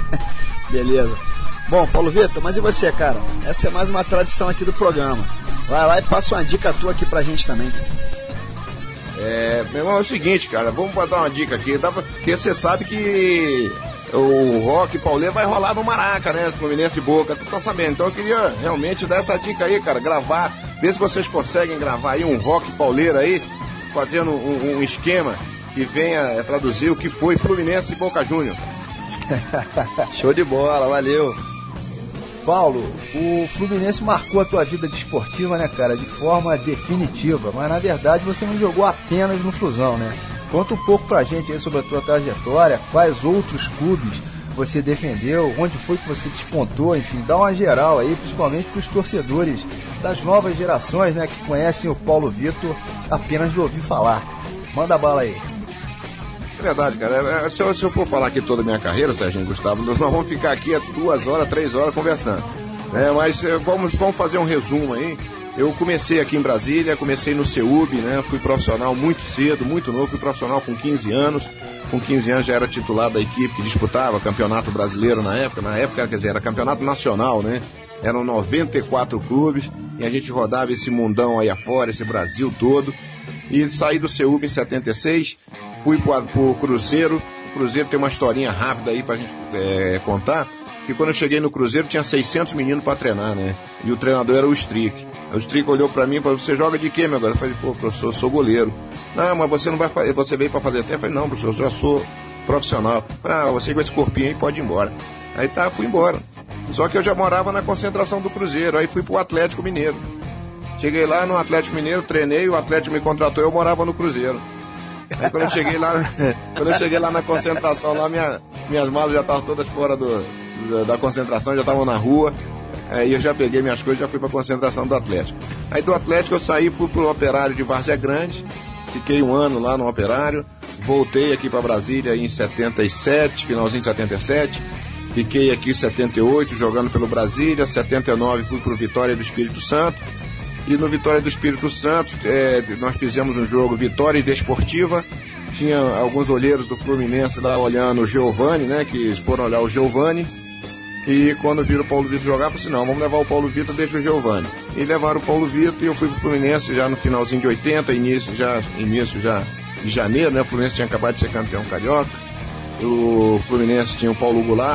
Beleza. Bom, Paulo Vitor, mas e você, cara? Essa é mais uma tradição aqui do programa. Vai lá e passa uma dica tua aqui pra gente também. Meu irmão, é o seguinte, cara, vamos dar uma dica aqui, porque você sabe que o rock pauleiro vai rolar no Maraca, né? Fluminense e Boca, tu tá sabendo. Então eu queria realmente dar essa dica aí, cara, gravar, ver se vocês conseguem gravar aí um rock pauleiro aí, fazendo um esquema que venha traduzir o que foi Fluminense e Boca Júnior. Show de bola, valeu. Paulo, o Fluminense marcou a tua vida desportiva, né, cara, de forma definitiva, mas na verdade você não jogou apenas no Flusão, né? Conta um pouco pra gente aí sobre a tua trajetória, quais outros clubes você defendeu, onde foi que você despontou, enfim, dá uma geral aí, principalmente pros torcedores das novas gerações, né, que conhecem o Paulo Vitor apenas de ouvir falar. Manda bala aí. É verdade, cara. Se eu for falar aqui toda a minha carreira, Serginho, Gustavo, nós vamos ficar aqui 2 horas, 3 horas conversando. Mas vamos fazer um resumo aí. Eu comecei aqui em Brasília, comecei no CEUB, né? Fui profissional muito cedo, muito novo, fui profissional com 15 anos. Com 15 anos já era titular da equipe que disputava campeonato brasileiro na época, quer dizer, era campeonato nacional, né? Eram 94 clubes e a gente rodava esse mundão aí afora, esse Brasil todo. E saí do CEUB em 76, fui pro Cruzeiro. O Cruzeiro tem uma historinha rápida aí pra gente contar, que quando eu cheguei no Cruzeiro tinha 600 meninos pra treinar, né? E o treinador era o Strick. O Strick olhou pra mim e falou: você joga de quê, meu garoto? Eu falei: pô, professor, eu sou goleiro. Não, mas você não vai fazer, você veio pra fazer tempo? Eu falei: não, professor, eu já sou profissional. Eu falei: você com esse corpinho aí pode ir embora. Aí tá, fui embora. Só que eu já morava na concentração do Cruzeiro, aí fui pro Atlético Mineiro. Cheguei lá no Atlético Mineiro, treinei, o Atlético me contratou, eu morava no Cruzeiro. Aí quando eu cheguei lá na concentração, lá minhas malas já estavam todas fora da concentração, já estavam na rua. Aí eu já peguei minhas coisas e já fui para a concentração do Atlético. Aí do Atlético eu saí, fui pro Operário de Várzea Grande, fiquei 1 ano lá no Operário, voltei aqui para Brasília em 77, finalzinho de 77, fiquei aqui em 78 jogando pelo Brasília, 79 fui pro Vitória do Espírito Santo. E no Vitória do Espírito Santo, nós fizemos um jogo Vitória e Desportiva. Tinha alguns olheiros do Fluminense lá olhando o Giovani, né? Que foram olhar o Giovani. E quando viram o Paulo Vitor jogar, eu falei assim, não, vamos levar o Paulo Vitor, deixa o Giovani. E levaram o Paulo Vitor e eu fui pro Fluminense já no finalzinho de 80, início já de janeiro, né? O Fluminense tinha acabado de ser campeão carioca. O Fluminense tinha o Paulo Goulart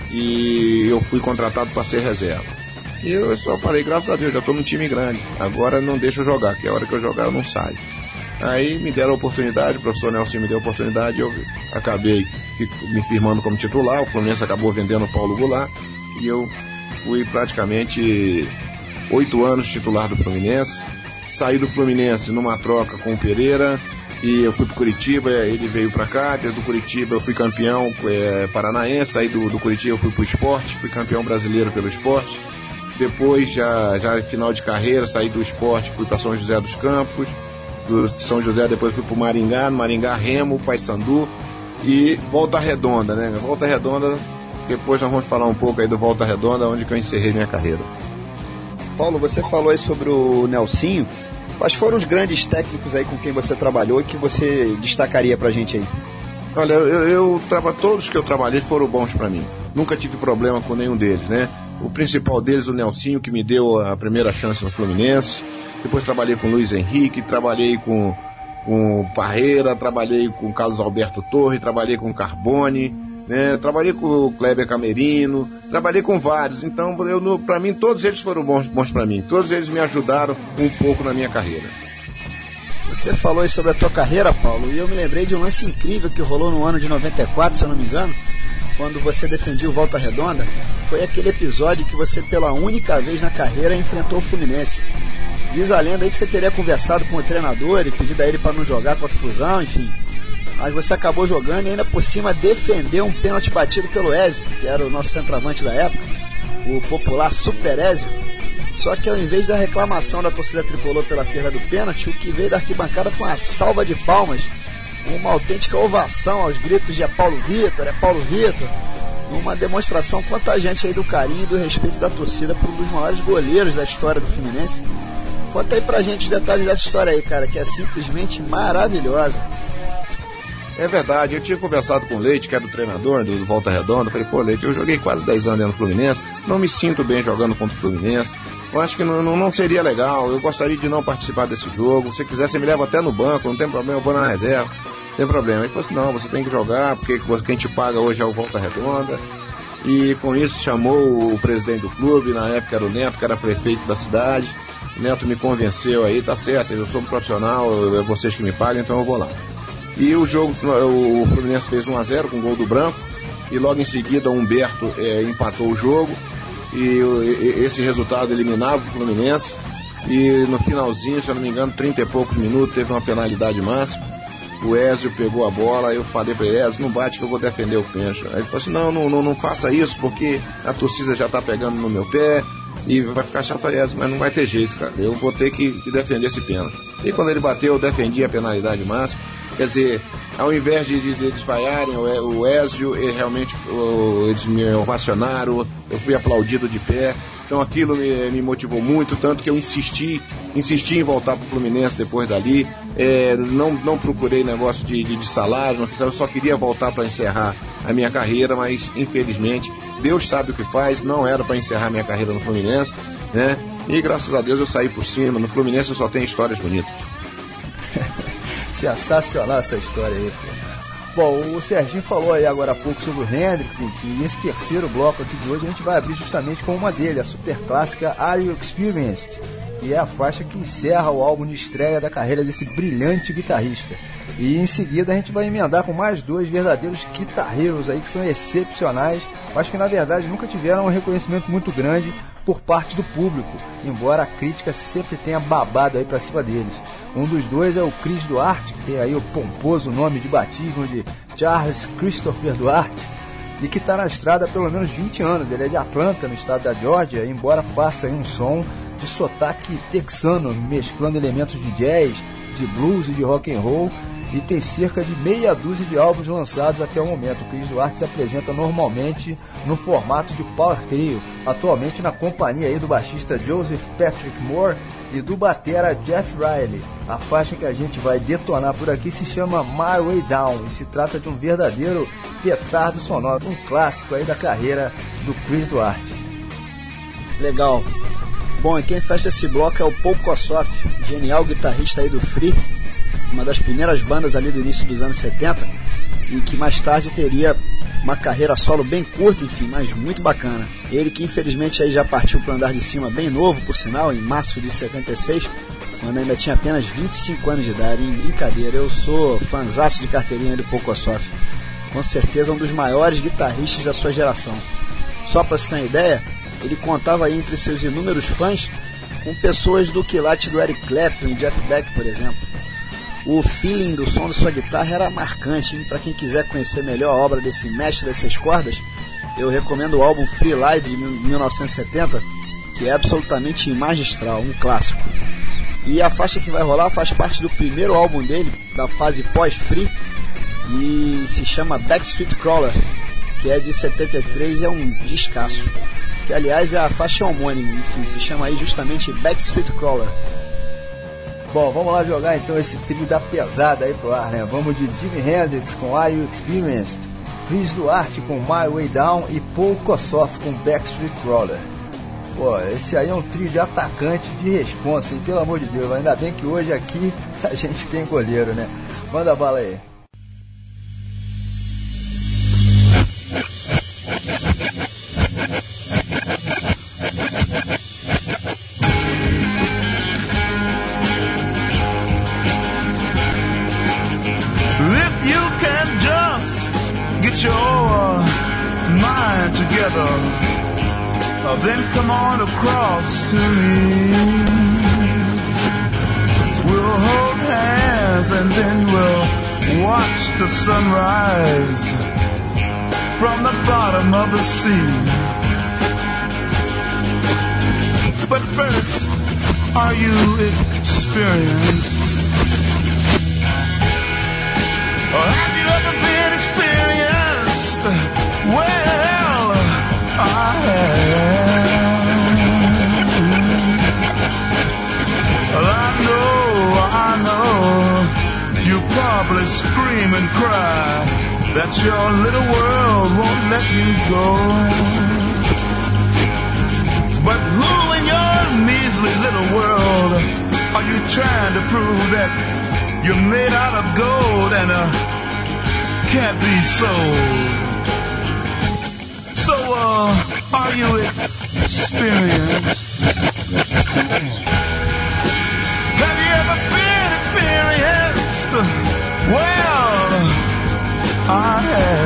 e eu fui contratado para ser reserva. E eu só falei, graças a Deus, já estou num time grande, agora não deixa eu jogar, que a hora que eu jogar eu não saio. Aí me deram a oportunidade, o professor Nelson me deu a oportunidade, eu acabei me firmando como titular, o Fluminense acabou vendendo o Paulo Goulart e eu fui praticamente 8 anos titular do Fluminense. Saí do Fluminense numa troca com o Pereira e eu fui pro Curitiba, ele veio pra cá, do Curitiba eu fui campeão paranaense, saí do Curitiba eu fui pro Sport, fui campeão brasileiro pelo Sport. Depois, já final de carreira, saí do Sport, fui para São José dos Campos, do São José depois fui pro Maringá, no Maringá Remo, Paysandu e Volta Redonda, né? Volta Redonda, depois nós vamos falar um pouco aí do Volta Redonda, onde que eu encerrei minha carreira. Paulo, você falou aí sobre o Nelsinho. Quais foram os grandes técnicos aí com quem você trabalhou e que você destacaria pra gente aí? Olha, todos que eu trabalhei foram bons pra mim. Nunca tive problema com nenhum deles, né? O principal deles, o Nelsinho, que me deu a primeira chance no Fluminense. Depois trabalhei com o Luiz Henrique, trabalhei com o Parreira, trabalhei com o Carlos Alberto Torre, trabalhei com o Carbone, né? Trabalhei com o Kleber Camerino, trabalhei com vários. Então, pra mim, todos eles foram bons pra mim. Todos eles me ajudaram um pouco na minha carreira. Você falou aí sobre a tua carreira, Paulo, e eu me lembrei de um lance incrível que rolou no ano de 94, se eu não me engano, quando você defendia o Volta Redonda. Foi aquele episódio que você, pela única vez na carreira, enfrentou o Fluminense. Diz a lenda aí que você teria conversado com o treinador e pedido a ele para não jogar contra o Flusão, enfim. Mas você acabou jogando e ainda por cima defendeu um pênalti batido pelo Ézio, que era o nosso centroavante da época, o popular Super Ézio. Só que ao invés da reclamação da torcida tricolor pela perda do pênalti, o que veio da arquibancada foi uma salva de palmas, uma autêntica ovação aos gritos de é Paulo Vitor, uma demonstração contagiante aí do carinho e do respeito da torcida por um dos maiores goleiros da história do Fluminense. Conta aí pra gente os detalhes dessa história aí, cara, que é simplesmente maravilhosa. É verdade, eu tinha conversado com o Leite, que é do treinador do Volta Redonda. Falei, pô, Leite, eu joguei quase 10 anos no Fluminense, não me sinto bem jogando contra o Fluminense, eu acho que não seria legal, eu gostaria de não participar desse jogo, se quiser você me leva até no banco, não tem problema, eu vou na reserva, não tem problema. Ele falou assim, não, você tem que jogar, porque quem te paga hoje é o Volta Redonda. E com isso chamou o presidente do clube, na época era o Neto, que era prefeito da cidade. O Neto me convenceu aí, tá certo, eu sou um profissional, é vocês que me pagam, então eu vou lá. E o jogo, o Fluminense fez 1-0 com o gol do Branco, e logo em seguida o Humberto empatou o jogo, e esse resultado eliminava o Fluminense, e no finalzinho, se eu não me engano, 30 e poucos minutos, teve uma penalidade máxima, o Ézio pegou a bola, eu falei para ele, Ézio, não bate que eu vou defender o pênalti. Aí ele falou assim, não faça isso, porque a torcida já tá pegando no meu pé, e vai ficar chato, mas não vai ter jeito, cara, eu vou ter que defender esse pênalti. E quando ele bateu, eu defendi a penalidade máxima. Quer dizer, ao invés de eles vaiarem o Ézio, realmente eles me ovacionaram, eu fui aplaudido de pé. Então aquilo me motivou muito, tanto que eu insisti em voltar para o Fluminense depois dali. Não procurei negócio de salário, eu só queria voltar para encerrar a minha carreira, mas infelizmente Deus sabe o que faz, não era para encerrar minha carreira no Fluminense, né? E graças a Deus eu saí por cima. No Fluminense eu só tenho histórias bonitas. Sensacional essa história aí, pô. Bom, o Serginho falou aí agora há pouco sobre o Hendrix, enfim, e esse terceiro bloco aqui de hoje a gente vai abrir justamente com uma dele, a super clássica Are You Experienced, que é a faixa que encerra o álbum de estreia da carreira desse brilhante guitarrista. E em seguida a gente vai emendar com mais dois verdadeiros guitar heroes aí que são excepcionais, mas que na verdade nunca tiveram um reconhecimento muito grande por parte do público, embora a crítica sempre tenha babado aí pra cima deles. Um dos dois é o Chris Duarte, que tem aí o pomposo nome de batismo de Charles Christopher Duarte, e que está na estrada há pelo menos 20 anos. Ele é de Atlanta, no estado da Georgia, embora faça aí um som de sotaque texano, mesclando elementos de jazz, de blues e de rock and roll, e tem cerca de meia dúzia de álbuns lançados até o momento. O Chris Duarte se apresenta normalmente no formato de power trio, atualmente na companhia aí do baixista Joseph Patrick Moore e do batera Jeff Riley. A faixa que a gente vai detonar por aqui se chama My Way Down e se trata de um verdadeiro petardo sonoro, um clássico aí da carreira do Chris Duarte. Legal. Bom, e quem fecha esse bloco é o Paul Kossoff, genial guitarrista aí do Free, uma das primeiras bandas ali do início dos anos 70, e que mais tarde teria uma carreira solo bem curta, enfim, mas muito bacana. Ele que infelizmente aí já partiu para o andar de cima bem novo, por sinal, em março de 76, quando ainda tinha apenas 25 anos de idade. Em brincadeira, eu sou fanzaço de carteirinha do Paul Kossoff, com certeza um dos maiores guitarristas da sua geração. Só para você ter uma ideia, ele contava aí entre seus inúmeros fãs com pessoas do quilate do Eric Clapton e Jeff Beck, por exemplo. O feeling do som da sua guitarra era marcante, hein? Para quem quiser conhecer melhor a obra desse mestre das 6 cordas, eu recomendo o álbum Free Live de 1970, que é absolutamente magistral, um clássico. E a faixa que vai rolar faz parte do primeiro álbum dele, da fase pós-Free, e se chama Backstreet Crawler, que é de 73 e é um descasso. Que aliás é a faixa homônima, enfim, se chama aí justamente Backstreet Crawler. Bom, vamos lá jogar então esse trio da pesada aí pro ar, né? Vamos de Jimi Hendrix com Are You Experienced, Chris Duarte com My Way Down e Paul Kossoff com Backstreet Crawler. Pô, esse aí é um trio de atacantes de responsa, hein? Pelo amor de Deus, ainda bem que hoje aqui a gente tem goleiro, né? Manda bala aí. Your mind together, then come on across to me. We'll hold hands and then we'll watch the sunrise from the bottom of the sea. But first, are you experienced? Or have you ever been experienced? Well, I know, you probably scream and cry that your little world won't let you go. But who in your measly little world are you trying to prove that you're made out of gold and can't be sold? So, are you experienced? Have you ever been experienced? Well, I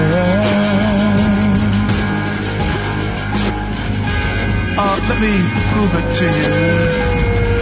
have. Let me prove it to you.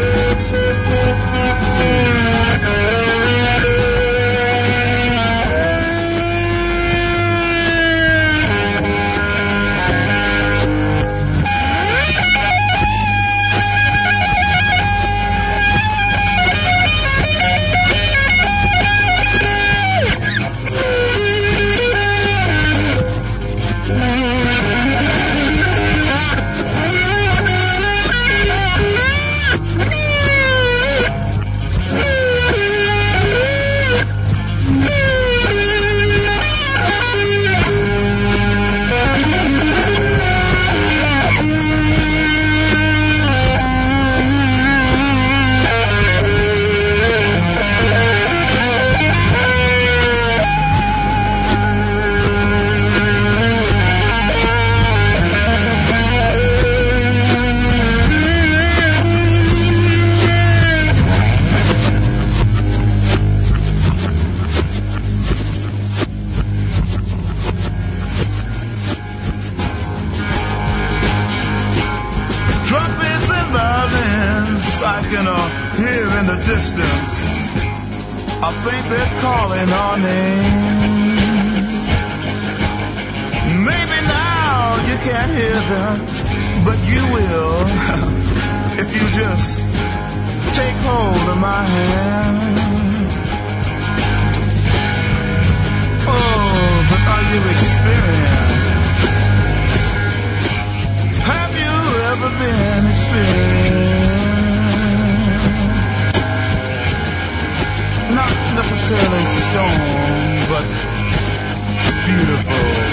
I think they're calling our name. Maybe now you can't hear them, but you will if you just take hold of my hand. Oh, but are you experienced? Have you ever been experienced? not necessarily stone, but beautiful.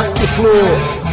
Rock Flu.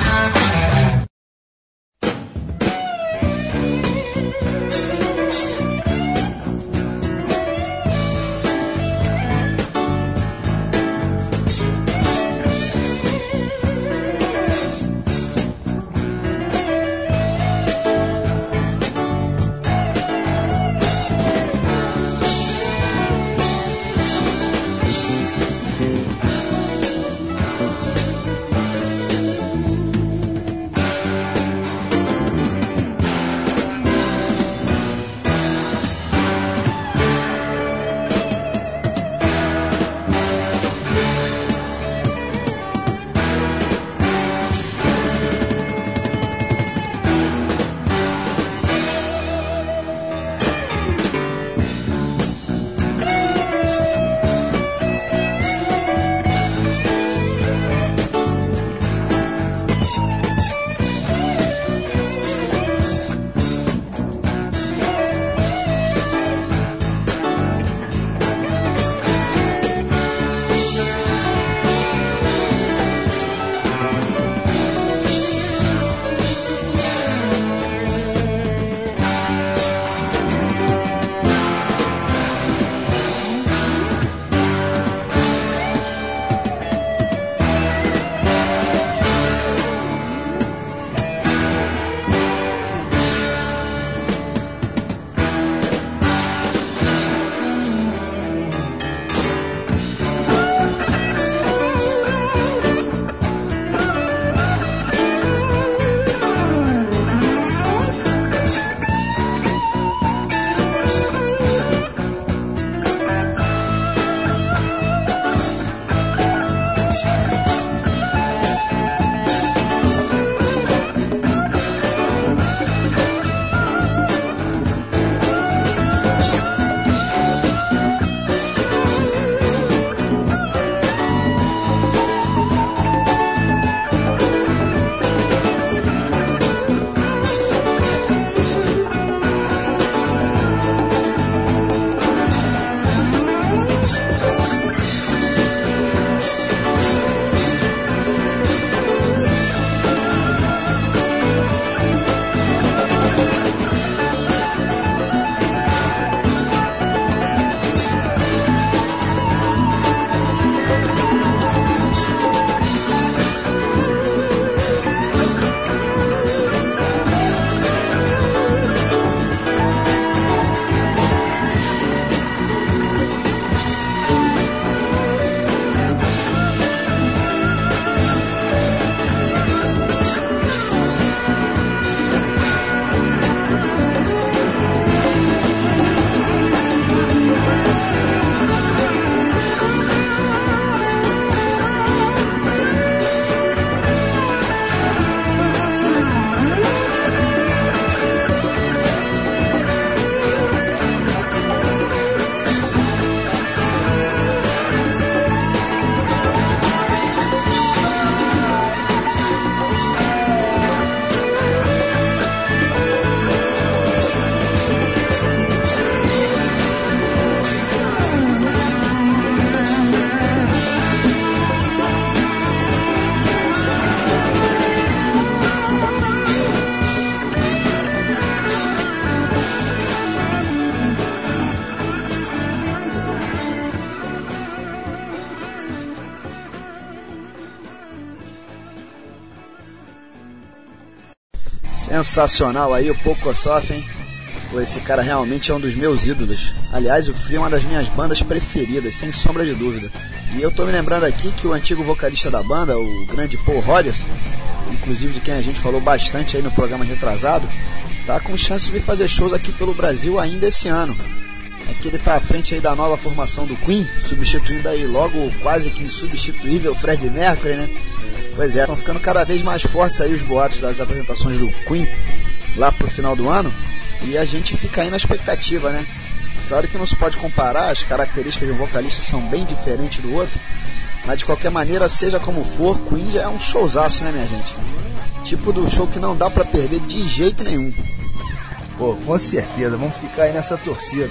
Sensacional aí o Pocosoff, hein? Pô, esse cara realmente é um dos meus ídolos. Aliás, o Flea é uma das minhas bandas preferidas, sem sombra de dúvida. E eu tô me lembrando aqui que o antigo vocalista da banda, o grande Paul Rodgers, inclusive de quem a gente falou bastante aí no programa retrasado, tá com chance de fazer shows aqui pelo Brasil ainda esse ano. É que ele tá à frente aí da nova formação do Queen, substituindo aí logo o quase que insubstituível Freddie Mercury, né? Pois é, estão ficando cada vez mais fortes aí os boatos das apresentações do Queen lá pro final do ano, e a gente fica aí na expectativa, né? Claro que não se pode comparar, as características de um vocalista são bem diferentes do outro, mas de qualquer maneira, seja como for, Queen já é um showzaço, né, minha gente? Tipo do show que não dá pra perder de jeito nenhum. Pô, com certeza, vamos ficar aí nessa torcida.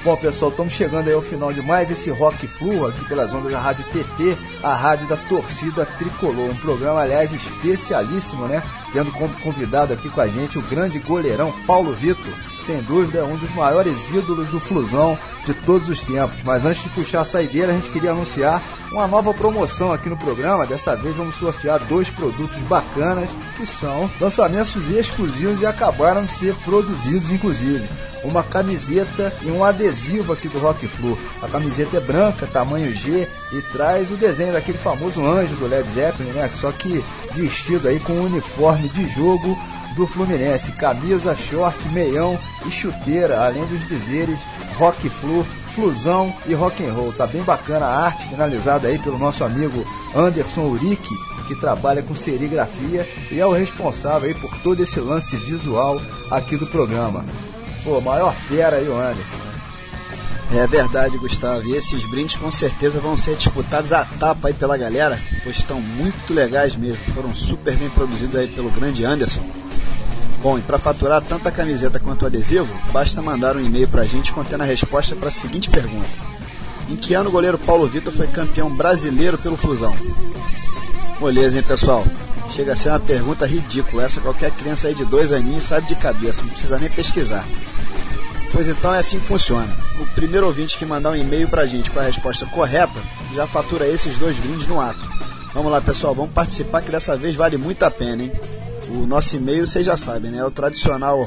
Bom, pessoal, estamos chegando aí ao final de mais esse Rock Flu aqui pelas ondas da Rádio TT, a rádio da torcida tricolor. Um programa, aliás, especialíssimo, né? Tendo como convidado aqui com a gente o grande goleirão Paulo Vitor. Sem dúvida, é um dos maiores ídolos do Flusão de todos os tempos. Mas antes de puxar a saideira, a gente queria anunciar uma nova promoção aqui no programa. Dessa vez vamos sortear 2 produtos bacanas, que são lançamentos exclusivos e acabaram de ser produzidos, inclusive. Uma camiseta e um adesivo aqui do Rock Flu. A camiseta é branca, tamanho G, e traz o desenho daquele famoso anjo do Led Zeppelin, né? Só que vestido aí com o uniforme de jogo do Fluminense, camisa, short, meião e chuteira, além dos dizeres Rock Flu, Flusão e Rock and Roll. Tá bem bacana a arte, finalizada aí pelo nosso amigo Anderson Uric, que trabalha com serigrafia e é o responsável aí por todo esse lance visual aqui do programa. Pô, maior fera aí o Anderson. É verdade, Gustavo, e esses brindes com certeza vão ser disputados à tapa aí pela galera, pois estão muito legais mesmo, foram super bem produzidos aí pelo grande Anderson. Bom, e para faturar tanto a camiseta quanto o adesivo, basta mandar um e-mail pra gente contendo a resposta para a seguinte pergunta: em que ano o goleiro Paulo Vitor foi campeão brasileiro pelo Flusão? Moleza, hein, pessoal? Chega a ser uma pergunta ridícula, essa qualquer criança aí de 2 aninhos sabe de cabeça, não precisa nem pesquisar. Pois então é assim que funciona. O primeiro ouvinte que mandar um e-mail pra gente com a resposta correta, já fatura esses 2 brindes no ato. Vamos lá, pessoal, vamos participar que dessa vez vale muito a pena, hein? O nosso e-mail, vocês já sabem, né? É o tradicional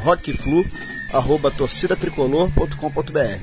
rockflu@torcidatricolor.com.br.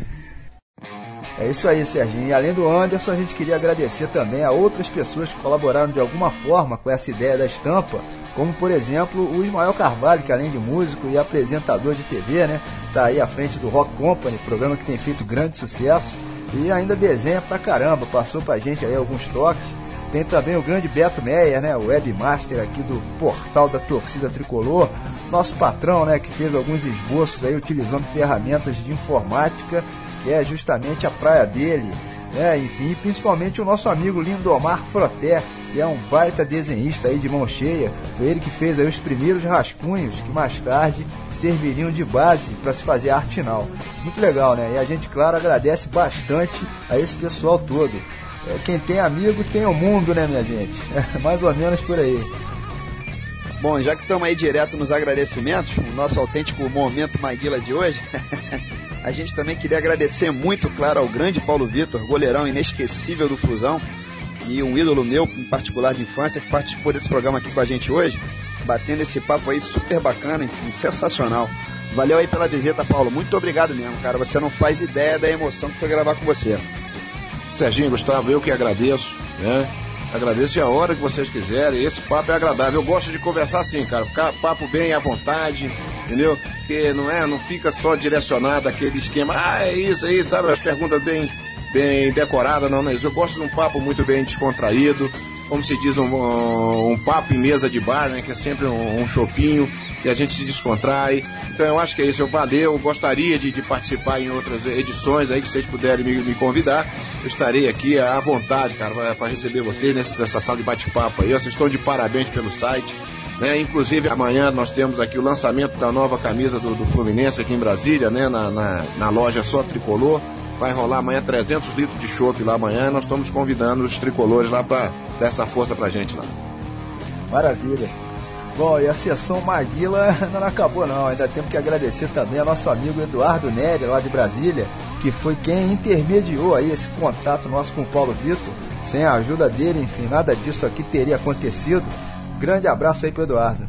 É isso aí, Serginho. E além do Anderson, a gente queria agradecer também a outras pessoas que colaboraram de alguma forma com essa ideia da estampa, como, por exemplo, o Ismael Carvalho, que além de músico e apresentador de TV, né, tá aí à frente do Rock Company, programa que tem feito grande sucesso, e ainda desenha pra caramba, passou pra gente aí alguns toques. Tem também o grande Beto Meyer, né, o webmaster aqui do portal da torcida tricolor, nosso patrão, né, que fez alguns esboços aí utilizando ferramentas de informática, que é justamente a praia dele, né, enfim, principalmente o nosso amigo Lindomar Froté, que é um baita desenhista aí de mão cheia. Foi ele que fez aí os primeiros rascunhos que mais tarde serviriam de base para se fazer arte final. Muito legal, né? E a gente, claro, agradece bastante a esse pessoal todo. Quem tem amigo tem o mundo, né, minha gente? Mais ou menos por aí. Bom, já que estamos aí direto nos agradecimentos, o nosso autêntico momento Maguila de hoje, a gente também queria agradecer muito, claro, ao grande Paulo Vitor, goleirão inesquecível do Flusão, e um ídolo meu, em particular de infância, que participou desse programa aqui com a gente hoje, batendo esse papo aí super bacana, enfim, sensacional. Valeu aí pela visita, Paulo. Muito obrigado mesmo, cara. Você não faz ideia da emoção que foi gravar com você. Serginho, Gustavo, eu que agradeço, né? Agradeço a hora que vocês quiserem. Esse papo é agradável. Eu gosto de conversar assim, cara. Ficar papo bem à vontade, entendeu? Porque não fica só direcionado àquele esquema. É isso, sabe? As perguntas bem decoradas, não é isso. Eu gosto de um papo muito bem descontraído. Como se diz, um papo em mesa de bar, né? Que é sempre um chopinho, que a gente se descontrai. Então eu acho que é isso. Eu gostaria de participar em outras edições aí que vocês puderem me convidar. Eu estarei aqui à vontade, cara, para receber vocês nessa sala de bate-papo aí. Vocês estão de parabéns pelo site, né? Inclusive amanhã nós temos aqui o lançamento da nova camisa do Fluminense aqui em Brasília, né? Na loja Só Tricolor. Vai rolar amanhã 300 litros de chopp lá amanhã. Nós estamos convidando os tricolores lá para dar essa força pra gente lá. Maravilha. Bom, e a sessão Maguila não acabou não, ainda temos que agradecer também ao nosso amigo Eduardo Neri, lá de Brasília, que foi quem intermediou aí esse contato nosso com o Paulo Vitor. Sem a ajuda dele, enfim, nada disso aqui teria acontecido. Grande abraço aí pro Eduardo.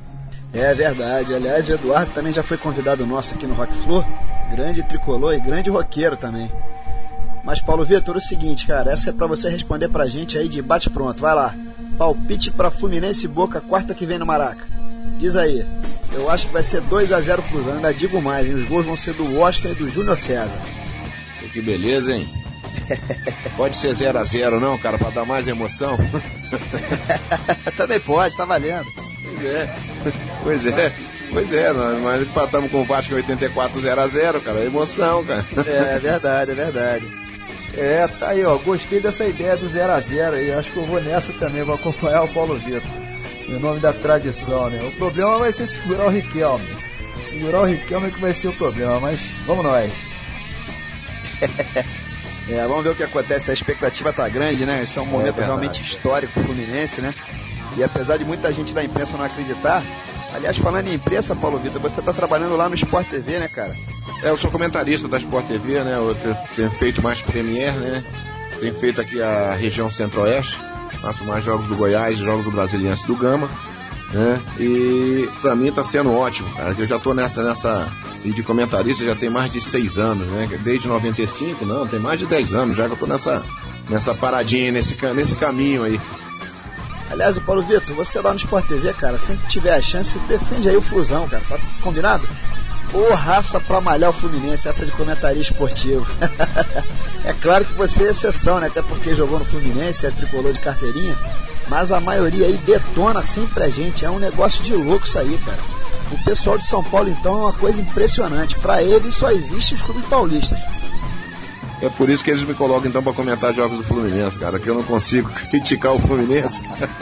É verdade, aliás, o Eduardo também já foi convidado nosso aqui no Rock Flu, grande tricolor e grande roqueiro também. Mas Paulo Vitor, o seguinte, cara, essa é pra você responder pra gente aí de bate-pronto, vai lá. Palpite pra Fluminense e Boca quarta que vem no Maraca. Diz aí, eu acho que vai ser 2-0 Flusão, ainda digo mais, hein? Os gols vão ser do Washington e do Júnior César. Que beleza, hein? Pode ser 0-0 não, cara, pra dar mais emoção? Também pode, tá valendo. Pois é, nós empatamos com o Vasco em 84 0-0, cara, é emoção, cara. É verdade. Tá aí, ó, gostei dessa ideia do 0-0 e acho que eu vou nessa também, vou acompanhar o Paulo Vitor, em nome da tradição, né? O problema vai ser segurar o Riquelme que vai ser o problema, mas vamos nós. Vamos ver o que acontece, a expectativa tá grande, né? Esse é um momento realmente histórico pro Fluminense, né? E apesar de muita gente da imprensa não acreditar, aliás, falando em imprensa, Paulo Vitor, você tá trabalhando lá no Sport TV, né, cara? Eu sou comentarista da Sport TV, né? Eu tenho feito mais Premier, né? Tenho feito aqui a região Centro-Oeste, faço mais jogos do Goiás, jogos do Brasiliense do Gama, né? E pra mim tá sendo ótimo, cara, que eu já tô nessa e de comentarista já tem mais de 6 anos, né? Desde 95, não, tem mais de 10 anos já que eu tô nessa paradinha, nesse caminho aí. Aliás, o Paulo Vitor, você lá no Sport TV, cara, sempre que tiver a chance, defende aí o Flusão, cara, tá combinado? Ô, raça pra malhar o Fluminense, essa de comentarista esportivo. É claro que você é exceção, né? Até porque jogou no Fluminense, é tricolor de carteirinha, mas a maioria aí detona sempre a gente, é um negócio de louco isso aí, cara. O pessoal de São Paulo, então, é uma coisa impressionante. Pra eles só existem os clubes paulistas. É por isso que eles me colocam, então, pra comentar jogos do Fluminense, cara, que eu não consigo criticar o Fluminense.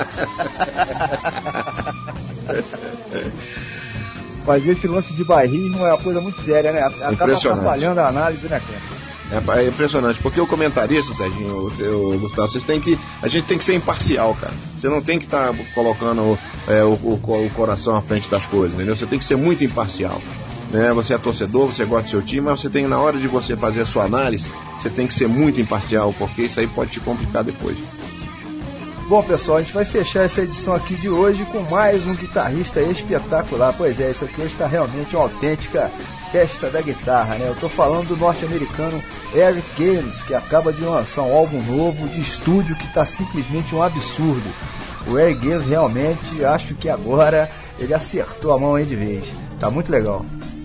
Mas esse lance de bairrismo é uma coisa muito séria, né? Acaba atrapalhando a análise, né, cara? É impressionante, porque o comentarista, Serginho, Gustavo, a gente tem que ser imparcial, cara. Você não tem que estar colocando o coração à frente das coisas, entendeu? Você tem que ser muito imparcial, né? Você é torcedor, você gosta do seu time, mas você tem, na hora de você fazer a sua análise, você tem que ser muito imparcial, porque isso aí pode te complicar depois. Bom, pessoal, a gente vai fechar essa edição aqui de hoje com mais um guitarrista espetacular. Pois é, isso aqui hoje está realmente uma autêntica festa da guitarra, né? Eu tô falando do norte-americano Eric Gales, que acaba de lançar um álbum novo de estúdio que tá simplesmente um absurdo. O Eric Gales realmente, acho que agora ele acertou a mão aí de vez. Tá muito legal.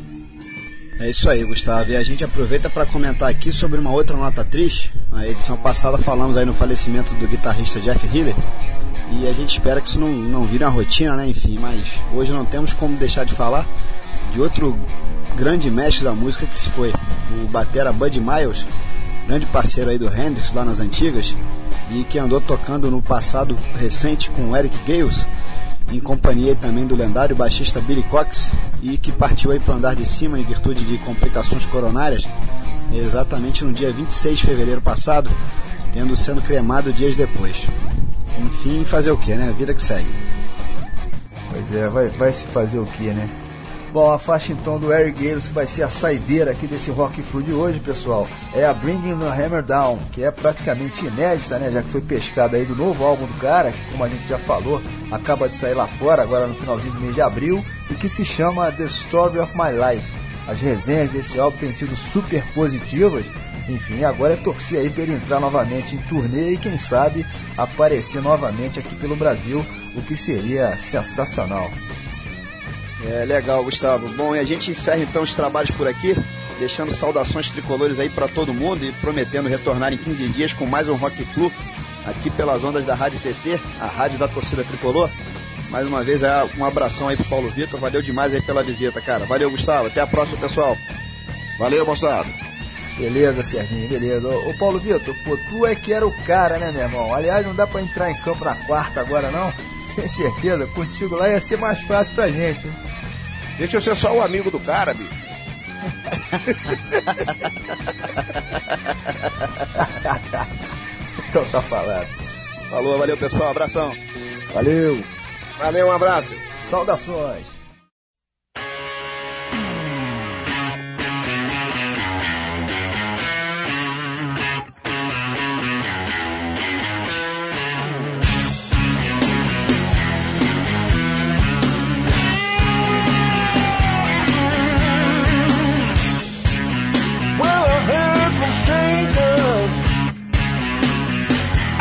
É isso aí, Gustavo. E a gente aproveita para comentar aqui sobre uma outra nota triste. Na edição passada falamos aí no falecimento do guitarrista Jeff Healey. E a gente espera que isso não vire uma rotina, né? Enfim, mas hoje não temos como deixar de falar de outro grande mestre da música que se foi. O batera Buddy Miles, grande parceiro aí do Hendrix lá nas antigas. E que andou tocando no passado recente com o Eric Gales, em companhia também do lendário baixista Billy Cox, e que partiu aí para o andar de cima em virtude de complicações coronárias, exatamente no dia 26 de fevereiro passado, sendo cremado dias depois. Enfim, fazer o que, né? Vida que segue. Pois é, vai se fazer o que, né? Bom, a faixa então do Eric Gales, que vai ser a saideira aqui desse Rock Flu de hoje, pessoal, é a Bringing the Hammer Down, que é praticamente inédita, né, já que foi pescada aí do novo álbum do cara, que, como a gente já falou, acaba de sair lá fora, agora no finalzinho do mês de abril, e que se chama The Story of My Life. As resenhas desse álbum têm sido super positivas, enfim, agora é torcer aí para ele entrar novamente em turnê e quem sabe aparecer novamente aqui pelo Brasil, o que seria sensacional. É legal, Gustavo. Bom, e a gente encerra então os trabalhos por aqui, deixando saudações tricolores aí para todo mundo e prometendo retornar em 15 dias com mais um Rock Flu aqui pelas ondas da Rádio TT, a rádio da torcida tricolor. Mais uma vez, um abração aí pro Paulo Vitor, valeu demais aí pela visita, cara. Valeu, Gustavo, até a próxima, pessoal. Valeu, moçada. Beleza, Serginho, beleza. Ô Paulo Vitor, pô, tu é que era o cara, né, meu irmão? Aliás, não dá pra entrar em campo na quarta agora, não? Tenho certeza, contigo lá ia ser mais fácil pra gente, hein? Deixa eu ser só o amigo do cara, bicho. Então tá falado. Falou, valeu, pessoal, abração. Valeu. Valeu, um abraço. Saudações.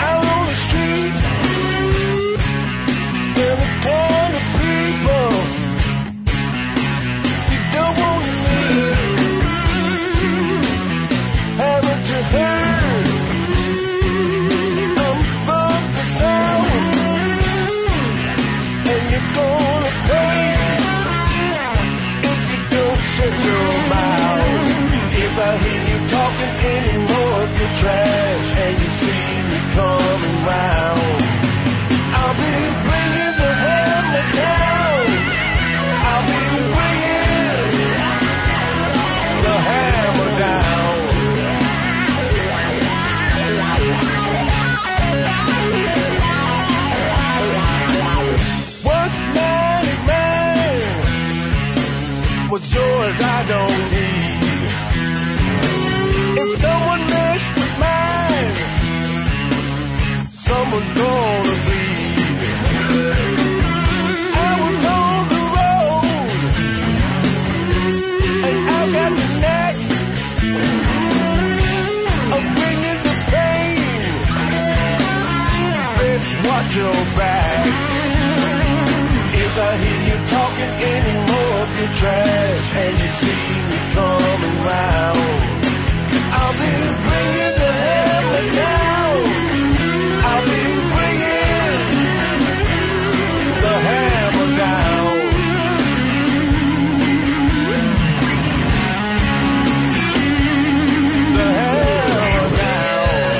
Kind of people watch your back. If I hear you talking any more of your trash and you see me coming round, I'll be bringing the hammer down. I'll be bringing the hammer down. The hammer down.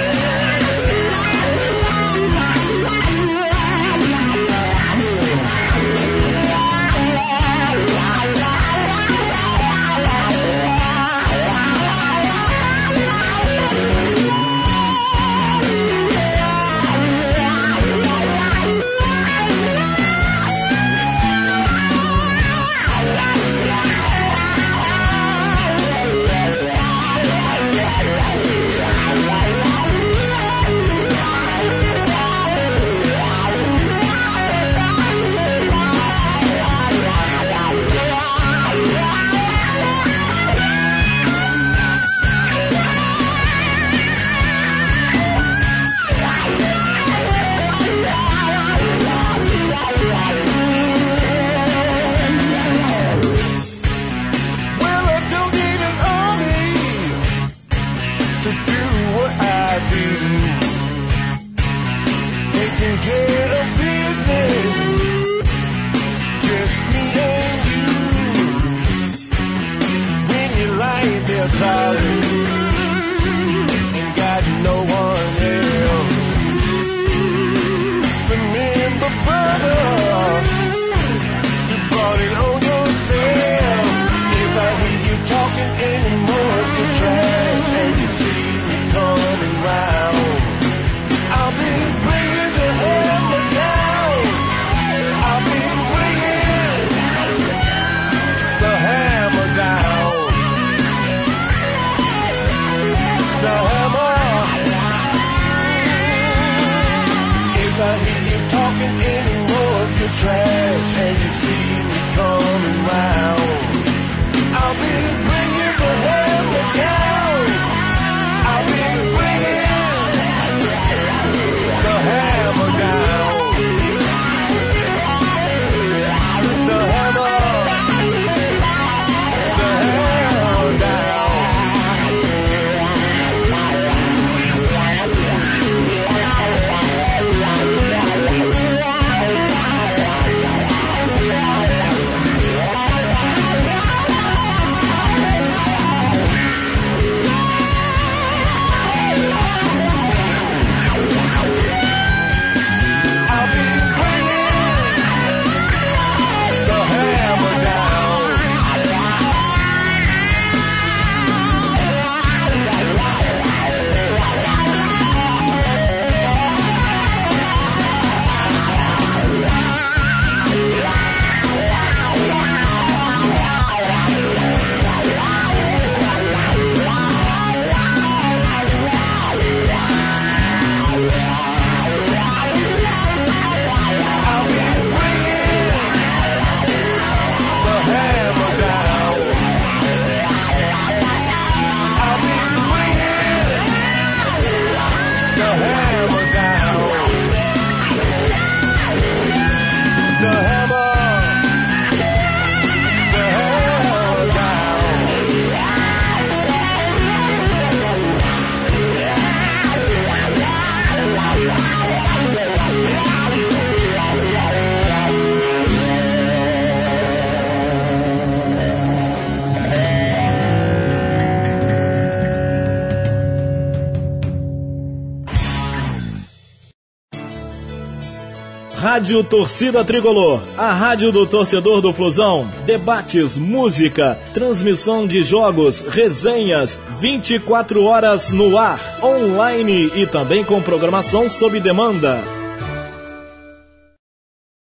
Rádio Torcida Tricolor, a rádio do torcedor do Flusão. Debates, música, transmissão de jogos, resenhas, 24 horas no ar, online e também com programação sob demanda.